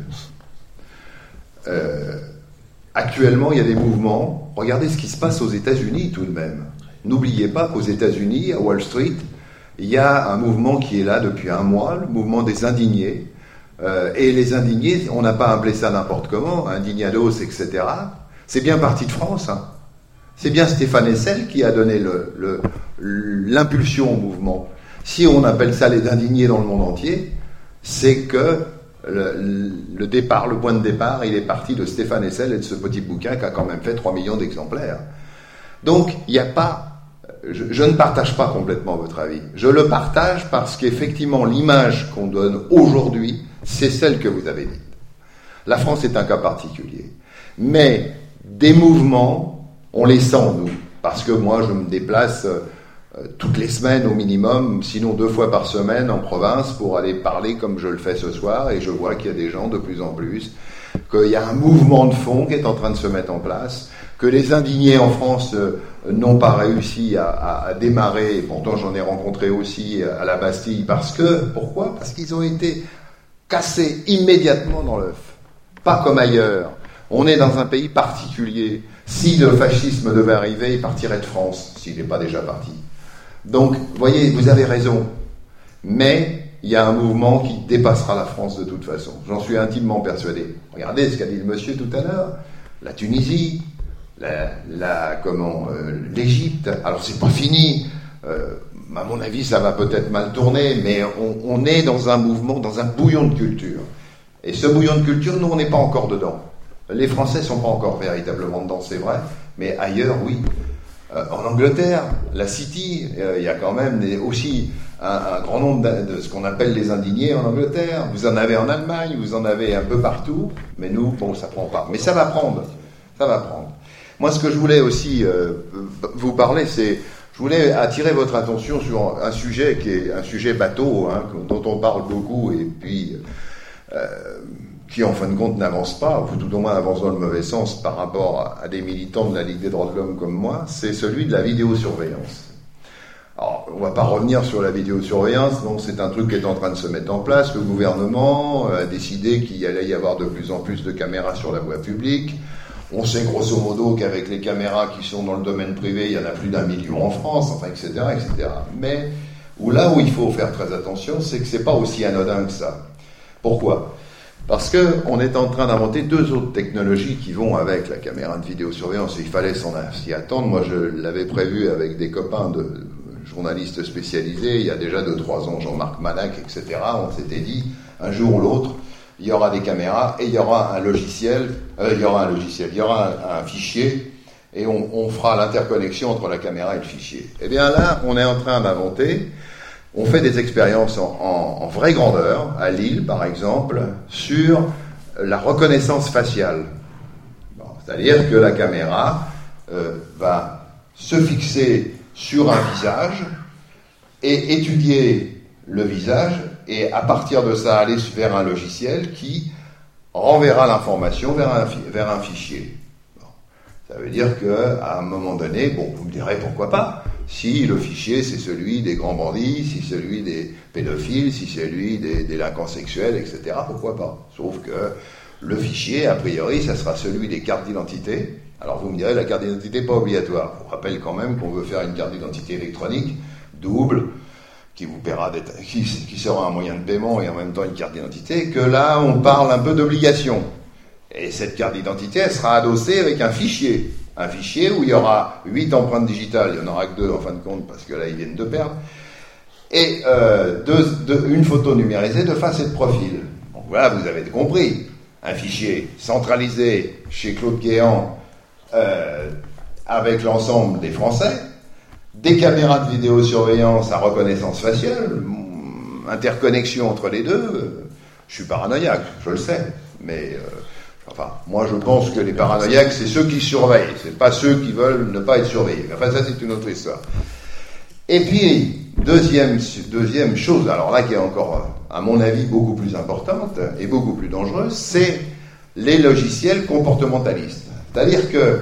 Euh, actuellement, il y a des mouvements. Regardez ce qui se passe aux États-Unis, tout de même. N'oubliez pas qu'aux États-Unis, à Wall Street, il y a un mouvement qui est là depuis un mois, le mouvement des indignés. Euh, et les indignés, on n'a pas appelé ça n'importe comment, indignados, et cetera. C'est bien parti de France. Hein. C'est bien Stéphane Hessel qui a donné le, le, l'impulsion au mouvement. Si on appelle ça les indignés dans le monde entier, c'est que le, le départ, le point de départ, il est parti de Stéphane Hessel et de ce petit bouquin qui a quand même fait trois millions d'exemplaires. Donc, il n'y a pas... Je, je ne partage pas complètement votre avis. Je le partage parce qu'effectivement, l'image qu'on donne aujourd'hui, c'est celle que vous avez dite. La France est un cas particulier. Mais des mouvements, on les sent, nous. Parce que moi, je me déplace... toutes les semaines au minimum, sinon deux fois par semaine en province pour aller parler comme je le fais ce soir, et je vois qu'il y a des gens de plus en plus, qu'il y a un mouvement de fond qui est en train de se mettre en place, que les indignés en France euh, n'ont pas réussi à, à, à démarrer, et pourtant j'en ai rencontré aussi à la Bastille, parce que, pourquoi? Parce qu'ils ont été cassés immédiatement dans l'œuf, pas comme ailleurs. On est dans un pays particulier. Si le fascisme devait arriver, il partirait de France, s'il n'est pas déjà parti. Donc, vous voyez, vous avez raison. Mais il y a un mouvement qui dépassera la France de toute façon. J'en suis intimement persuadé. Regardez ce qu'a dit le monsieur tout à l'heure. La Tunisie, la, la, comment, euh, l'Égypte. Alors, c'est pas fini. Euh, à mon avis, ça va peut-être mal tourner, mais on, on est dans un mouvement, dans un bouillon de culture. Et ce bouillon de culture, nous, on n'est pas encore dedans. Les Français ne sont pas encore véritablement dedans, c'est vrai, mais ailleurs, oui. Euh, en Angleterre, la City, euh, il y a quand même des, aussi un, un grand nombre de, de ce qu'on appelle les indignés en Angleterre. Vous en avez en Allemagne, vous en avez un peu partout, mais nous, bon, ça prend pas. Mais ça va prendre, ça va prendre. Moi, ce que je voulais aussi euh, vous parler, c'est, je voulais attirer votre attention sur un sujet qui est un sujet bateau, hein, dont on parle beaucoup, et puis euh, qui, en fin de compte, n'avance pas, ou tout au moins avance dans le mauvais sens par rapport à des militants de la Ligue des droits de l'homme comme moi, c'est celui de la vidéosurveillance. Alors, on ne va pas revenir sur la vidéosurveillance, donc c'est un truc qui est en train de se mettre en place. Le gouvernement a décidé qu'il allait y avoir de plus en plus de caméras sur la voie publique. On sait grosso modo qu'avec les caméras qui sont dans le domaine privé, il y en a plus d'un million en France, enfin, et cetera, et cetera. Mais où là où il faut faire très attention, c'est que c'est pas aussi anodin que ça. Pourquoi ? Parce qu'on est en train d'inventer deux autres technologies qui vont avec la caméra de vidéosurveillance. Il fallait s'y attendre. Moi, je l'avais prévu avec des copains de journalistes spécialisés. Il y a déjà deux, trois ans, Jean-Marc Manac, et cetera. On s'était dit, un jour ou l'autre, il y aura des caméras et il y aura un logiciel, euh, il y aura un logiciel, il y aura un, un fichier et on, on fera l'interconnexion entre la caméra et le fichier. Eh bien là, on est en train d'inventer, on fait des expériences en, en, en vraie grandeur, à Lille par exemple, sur la reconnaissance faciale. Bon, c'est-à-dire que la caméra euh, va se fixer sur un visage et étudier le visage et à partir de ça aller vers un logiciel qui renverra l'information vers un, vers un fichier. Bon. Ça veut dire qu'à un moment donné, bon, vous me direz pourquoi pas, si le fichier c'est celui des grands bandits, si c'est celui des pédophiles, si c'est celui des délinquants sexuels, et cetera, pourquoi pas. Sauf que le fichier, a priori, ça sera celui des cartes d'identité. Alors vous me direz, la carte d'identité n'est pas obligatoire. Je vous rappelle quand même qu'on veut faire une carte d'identité électronique, double, qui vous paiera des, qui, qui sera un moyen de paiement et en même temps une carte d'identité, que là, on parle un peu d'obligation. Et cette carte d'identité, elle sera adossée avec un fichier. Un fichier où il y aura huit empreintes digitales, il n'y en aura que deux en fin de compte, parce que là, ils viennent de perdre, et euh, deux, deux, une photo numérisée de face et de profil. Donc voilà, vous avez compris. Un fichier centralisé chez Claude Guéant, euh, avec l'ensemble des Français, des caméras de vidéosurveillance à reconnaissance faciale, interconnexion entre les deux. Euh, je suis paranoïaque, je le sais, mais euh, enfin, moi je pense que les paranoïaques, c'est ceux qui surveillent, c'est pas ceux qui veulent ne pas être surveillés. Enfin, ça c'est une autre histoire. Et puis, deuxième, deuxième chose, alors là qui est encore, à mon avis, beaucoup plus importante et beaucoup plus dangereuse, c'est les logiciels comportementalistes. C'est-à-dire que,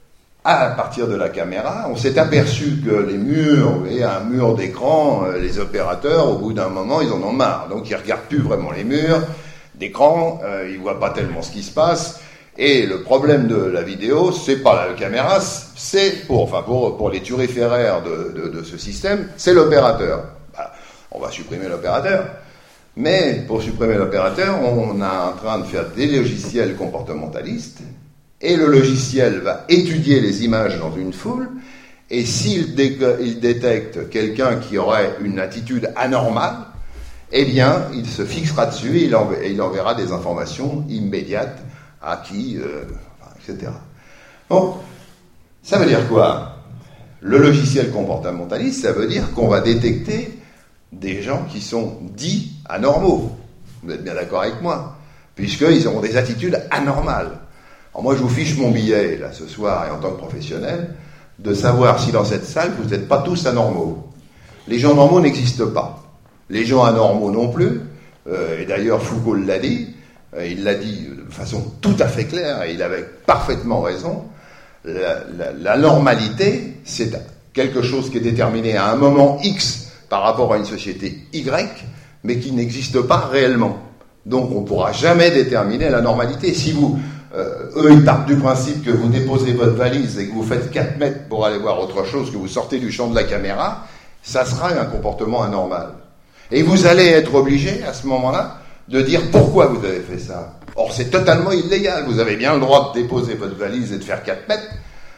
à partir de la caméra, on s'est aperçu que les murs, vous voyez, un mur d'écran, les opérateurs, au bout d'un moment, ils en ont marre. Donc, ils regardent plus vraiment les murs d'écran, euh, ils voient pas tellement ce qui se passe. Et le problème de la vidéo, c'est pas la caméra, c'est pour, enfin, pour, pour les turiféraires de, de, de ce système, c'est l'opérateur. Bah, on va supprimer l'opérateur. Mais, pour supprimer l'opérateur, on est en train de faire des logiciels comportementalistes. Et le logiciel va étudier les images dans une foule, et s'il dé- il détecte quelqu'un qui aurait une attitude anormale, eh bien, il se fixera dessus et il, env- et il enverra des informations immédiates à qui, euh, et cetera. Bon, ça veut dire quoi ? Le logiciel comportementaliste, ça veut dire qu'on va détecter des gens qui sont dits anormaux. Vous êtes bien d'accord avec moi ? Puisqu'ils auront des attitudes anormales. Alors moi, je vous fiche mon billet, là, ce soir, et en tant que professionnel, de savoir si dans cette salle, vous n'êtes pas tous anormaux. Les gens normaux n'existent pas. Les gens anormaux non plus. Euh, et d'ailleurs, Foucault l'a dit. Euh, il l'a dit de façon tout à fait claire, et il avait parfaitement raison. La, la, la normalité, c'est quelque chose qui est déterminé à un moment X par rapport à une société Y, mais qui n'existe pas réellement. Donc, on ne pourra jamais déterminer la normalité. Si vous... Euh, eux, ils partent du principe que vous déposez votre valise et que vous faites quatre mètres pour aller voir autre chose, que vous sortez du champ de la caméra, ça sera un comportement anormal. Et vous allez être obligé, à ce moment-là, de dire pourquoi vous avez fait ça. Or, c'est totalement illégal. Vous avez bien le droit de déposer votre valise et de faire quatre mètres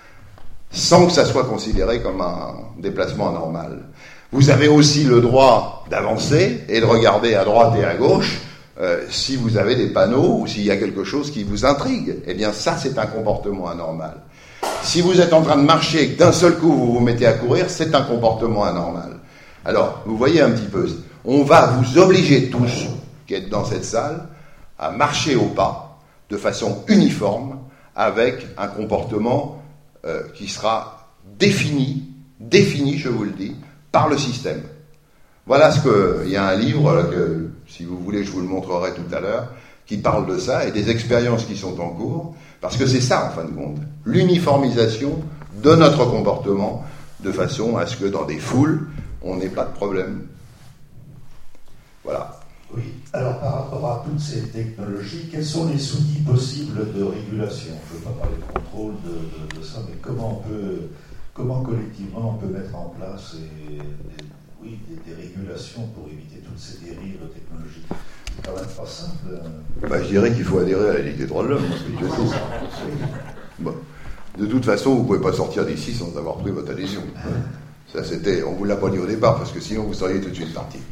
sans que ça soit considéré comme un déplacement anormal. Vous avez aussi le droit d'avancer et de regarder à droite et à gauche. Euh, si vous avez des panneaux ou s'il y a quelque chose qui vous intrigue, eh bien ça c'est un comportement anormal. Si vous êtes en train de marcher et que d'un seul coup vous vous mettez à courir, c'est un comportement anormal. Alors, vous voyez un petit peu, on va vous obliger tous, qui êtes dans cette salle, à marcher au pas, de façon uniforme, avec un comportement euh, qui sera défini, défini, je vous le dis, par le système. Voilà ce que... Il y a un livre, là, que, si vous voulez, je vous le montrerai tout à l'heure, qui parle de ça, et des expériences qui sont en cours, parce que c'est ça, en fin de compte, l'uniformisation de notre comportement, de façon à ce que dans des foules, on n'ait pas de problème. Voilà. Oui, alors par rapport à toutes ces technologies, quels sont les outils possibles de régulation? Je ne veux pas parler de contrôle de, de, de ça, mais comment on peut, comment collectivement on peut mettre en place des, des, oui, des, des régulations pour éviter toutes ces dérives technologiques? C'est quand même pas simple. Bah, je dirais qu'il faut adhérer à la Ligue des droits de l'homme. Bon. De toute façon, vous ne pouvez pas sortir d'ici sans avoir pris votre adhésion. Ça, c'était, on ne vous l'a pas dit au départ, parce que sinon vous seriez tout de suite parti.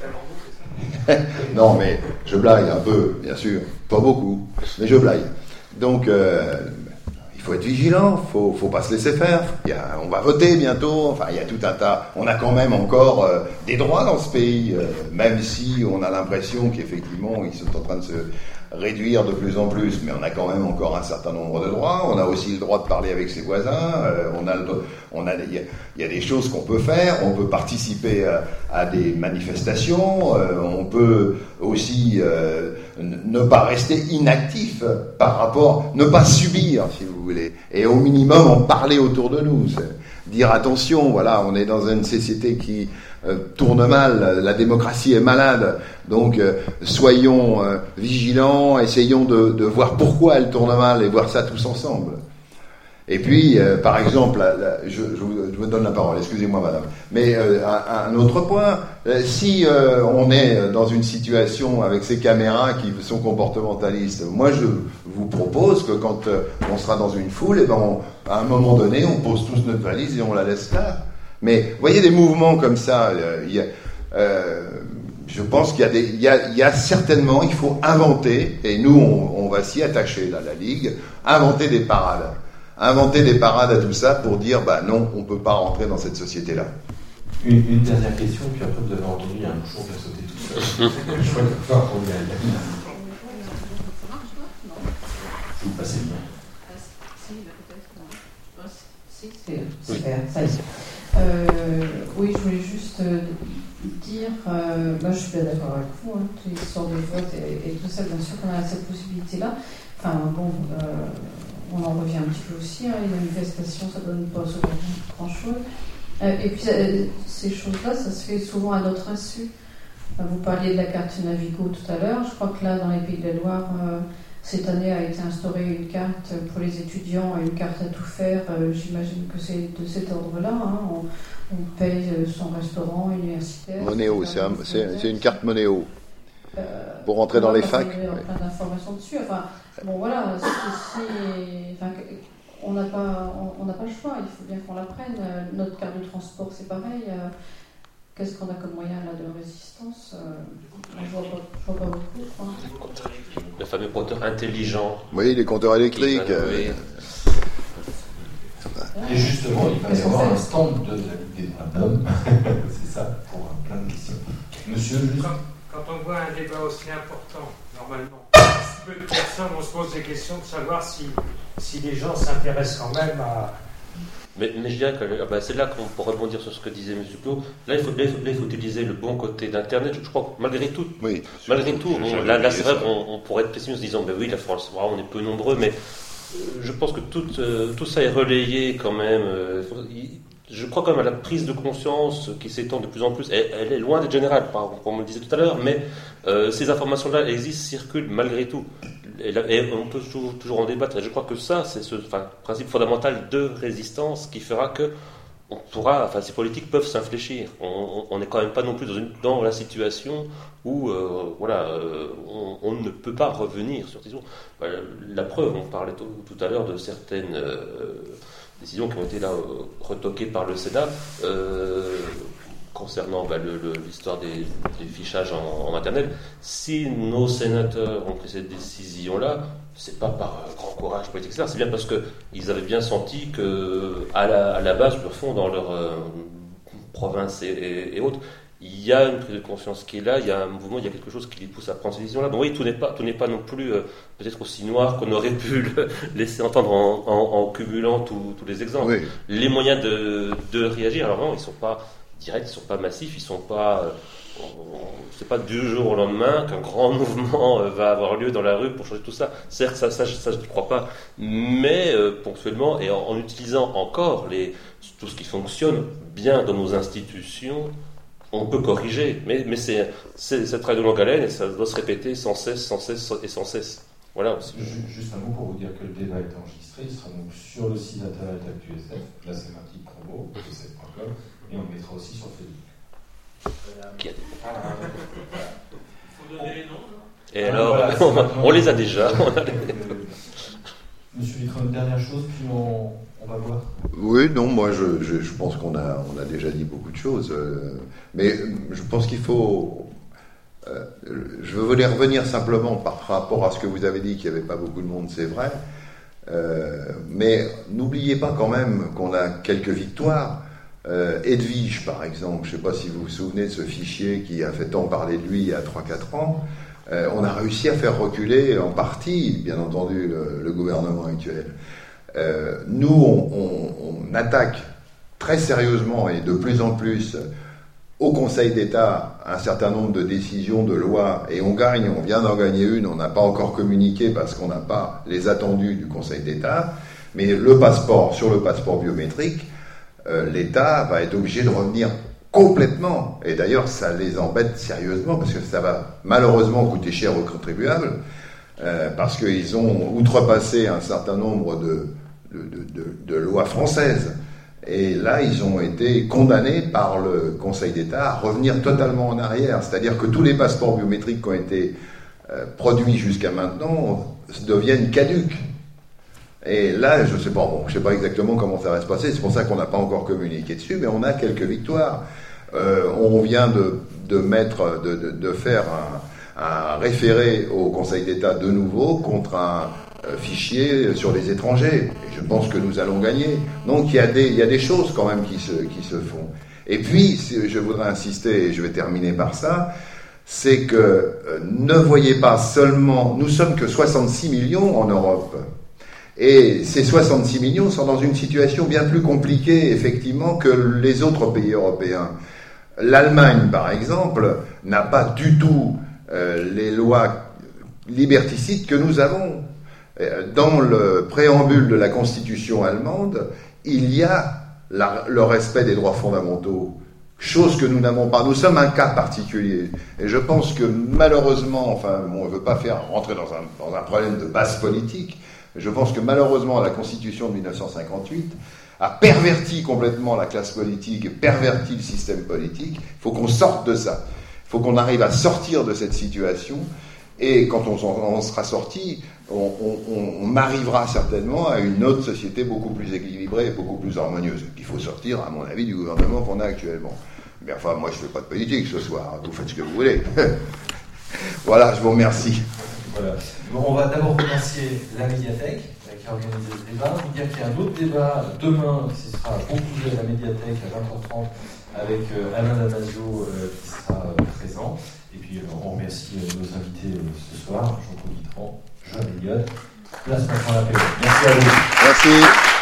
Non, mais je blague un peu, bien sûr. Pas beaucoup, mais je blague. Donc, euh, il faut être vigilant, il faut, faut pas se laisser faire. Il y a, on va voter bientôt, enfin, il y a tout un tas. On a quand même encore euh, des droits dans ce pays, euh, même si on a l'impression qu'effectivement, ils sont en train de se réduire de plus en plus, mais on a quand même encore un certain nombre de droits. On a aussi le droit de parler avec ses voisins. Euh, on a, le, on a, il y a, il y a des choses qu'on peut faire. On peut participer à, à des manifestations. Euh, on peut aussi euh, ne pas rester inactif par rapport, ne pas subir, si vous voulez, et au minimum en parler autour de nous. C'est dire attention, voilà, on est dans une société qui euh, tourne mal, la démocratie est malade, donc euh, soyons euh, vigilants, essayons de, de voir pourquoi elle tourne mal et voir ça tous ensemble. Et puis, euh, par exemple, là, là, je, je, vous, je vous donne la parole, excusez-moi madame, mais euh, un, un autre point, euh, si euh, on est dans une situation avec ces caméras qui sont comportementalistes, moi je vous propose que quand euh, on sera dans une foule, eh ben on, à un moment donné, on pose tous notre valise et on la laisse là. Mais vous voyez des mouvements comme ça, euh, il y a, euh, je pense qu'il y a, des, il y, a, il y a certainement, il faut inventer, et nous on, on va s'y attacher, là, la Ligue, inventer des parades. Inventer des parades à tout ça pour dire, bah non, on ne peut pas rentrer dans cette société-là. Une, une dernière question, puis après vous avez entendu, il y a un bouchon qui a sauté tout seul. Je crois que pas pour y aller. Vous passez bien. Si, c'est super, ça y est. Euh, oui, je voulais juste euh, dire, euh, moi je suis bien d'accord avec vous, hein, toute l'histoire de vote et, et tout ça, bien sûr qu'on a cette possibilité-là. Enfin, bon, euh, on en revient un petit peu aussi, hein, les manifestations, ça donne pas souvent grand-chose. Euh, et puis, euh, ces choses-là, ça se fait souvent à notre insu. Euh, vous parliez de la carte Navigo tout à l'heure, je crois que là, dans les Pays de la Loire, euh, cette année a été instaurée une carte pour les étudiants, une carte à tout faire. Euh, j'imagine que c'est de cet ordre-là. Hein. On, on paye son restaurant universitaire. Monéo, c'est, un, c'est, c'est une carte Monéo. Euh, pour rentrer dans les facs. Il y a plein d'informations dessus. Enfin, bon, voilà, c'est, c'est, enfin, on n'a pas, on, on n'a pas le choix. Il faut bien qu'on la prenne. Notre carte de transport, c'est pareil. Qu'est-ce qu'on a comme moyen là de résistance? Je ne vois, vois pas beaucoup. Quoi. Le fameux compteur intelligent. Oui, les compteurs électriques. Euh... Et justement, il va y avoir un stand de la Ligue des droits de l'homme. C'est ça, pour plein de questions. Monsieur, quand, quand on voit un débat aussi important, normalement, peu de personnes, on se pose des questions de savoir si, si les gens s'intéressent quand même à. Mais, mais je dirais que ah bah, c'est là qu'on peut rebondir sur ce que disait M. Plot. Là, il faut, là, il faut, là, il faut utiliser le bon côté d'Internet. Je, je crois que malgré tout, oui, malgré tout, on, là, là c'est vrai qu'on on pourrait être pessimiste en disant ben oui, la France, wow, on est peu nombreux, mais euh, je pense que tout, euh, tout ça est relayé quand même. Euh, il, je crois quand même à la prise de conscience qui s'étend de plus en plus. Elle, elle est loin d'être générale, comme on le disait tout à l'heure, mais euh, ces informations-là existent, circulent malgré tout. Et, là, et on peut toujours, toujours en débattre. Et je crois que ça, c'est ce enfin, principe fondamental de résistance qui fera que on pourra, enfin, ces politiques peuvent s'infléchir. On n'est quand même pas non plus dans, une, dans la situation où, euh, voilà, euh, on, on ne peut pas revenir sur ces choses. Voilà, la preuve, on parlait tout, tout à l'heure de certaines euh, décisions qui ont été là euh, retoquées par le Sénat. Euh, concernant bah, le, le, l'histoire des, des fichages en, en maternelle, si nos sénateurs ont pris cette décision-là, c'est pas par euh, grand courage politique, et cetera. C'est bien parce qu'ils avaient bien senti que, à la, à la base, au fond, dans leur euh, province et, et, et autres, il y a une prise de conscience qui est là, il y a un mouvement, il y a quelque chose qui les pousse à prendre ces décisions-là. Donc oui, tout n'est pas, tout n'est pas non plus euh, peut-être aussi noir qu'on aurait pu le laisser entendre en, en, en cumulant tous les exemples. Oui. Les moyens de, de réagir, alors non, ils ne sont pas directs, ils ne sont pas massifs, ils sont pas... Euh, c'est pas du jour au lendemain qu'un grand mouvement euh, va avoir lieu dans la rue pour changer tout ça. Certes, ça, ça, ça je ne crois pas, mais euh, ponctuellement et en, en utilisant encore les, tout ce qui fonctionne bien dans nos institutions, on peut corriger. Mais, mais c'est, c'est, c'est très de longue haleine et ça doit se répéter sans cesse, sans cesse et sans cesse. Voilà aussi. Juste un mot pour vous dire que le débat est enregistré. Il sera donc sur le site internet ActuSF. Là, c'est un petit promo, actu s f point com, et on le mettra aussi sur Facebook. Qui a des... Il faut donner les noms, là. Et alors, voilà, on, on les a déjà. On a les... Monsieur Litron, une dernière chose, puis on, on va voir. Oui, non, moi je, je, je pense qu'on a, on a déjà dit beaucoup de choses. Euh, mais je pense qu'il faut... Euh, je voulais revenir simplement par rapport à ce que vous avez dit, qu'il n'y avait pas beaucoup de monde, c'est vrai. Euh, mais n'oubliez pas quand même qu'on a quelques victoires. Euh, Edwige, par exemple, je ne sais pas si vous vous souvenez de ce fichier qui a fait tant parler de lui il y a trois quatre ans, euh, on a réussi à faire reculer en partie, bien entendu, le, le gouvernement actuel. Euh, nous, on, on, on attaque très sérieusement et de plus en plus au Conseil d'État un certain nombre de décisions, de lois, et on gagne, on vient d'en gagner une, on n'a pas encore communiqué parce qu'on n'a pas les attendus du Conseil d'État, mais le passeport, sur le passeport biométrique, l'État va être obligé de revenir complètement. Et d'ailleurs, ça les embête sérieusement, parce que ça va malheureusement coûter cher aux contribuables, euh, parce qu'ils ont outrepassé un certain nombre de, de, de, de, de lois françaises. Et là, ils ont été condamnés par le Conseil d'État à revenir totalement en arrière. C'est-à-dire que tous les passeports biométriques qui ont été euh, produits jusqu'à maintenant deviennent caducs. Et là, je ne sais pas, bon, je sais pas exactement comment ça va se passer, c'est pour ça qu'on n'a pas encore communiqué dessus, mais on a quelques victoires. Euh, on vient de, de mettre, de, de, de faire un, un référé au Conseil d'État de nouveau contre un euh, fichier sur les étrangers. Et je pense que nous allons gagner. Donc il y a des, il y a des choses quand même qui se, qui se font. Et puis, je voudrais insister, et je vais terminer par ça, c'est que euh, ne voyez pas seulement, nous sommes que soixante-six millions en Europe. Et ces soixante-six millions sont dans une situation bien plus compliquée, effectivement, que les autres pays européens. L'Allemagne, par exemple, n'a pas du tout euh, les lois liberticides que nous avons. Dans le préambule de la Constitution allemande, il y a la, le respect des droits fondamentaux, chose que nous n'avons pas. Nous sommes un cas particulier. Et je pense que malheureusement, enfin, bon, on ne veut pas faire rentrer dans un, dans un problème de base politique, je pense que malheureusement la Constitution de mille neuf cent cinquante-huit a perverti complètement la classe politique et perverti le système politique. Il faut qu'on sorte de ça. Il faut qu'on arrive à sortir de cette situation. Et quand on, on sera sorti, on, on, on arrivera certainement à une autre société beaucoup plus équilibrée et beaucoup plus harmonieuse. Il faut sortir, à mon avis, du gouvernement qu'on a actuellement. Mais enfin, moi, je ne fais pas de politique ce soir. Vous faites ce que vous voulez. Voilà, je vous remercie. Voilà. Bon, on va d'abord remercier la médiathèque qui a organisé ce débat. Vous dire qu'il y a un autre débat demain qui sera proposé à la médiathèque à vingt heures trente avec euh, Alain Damasio euh, qui sera euh, présent. Et puis euh, on remercie euh, nos invités euh, ce soir, Jean-Claude Litron, Joël Elliott. Place maintenant à la P O. Merci à vous. Merci.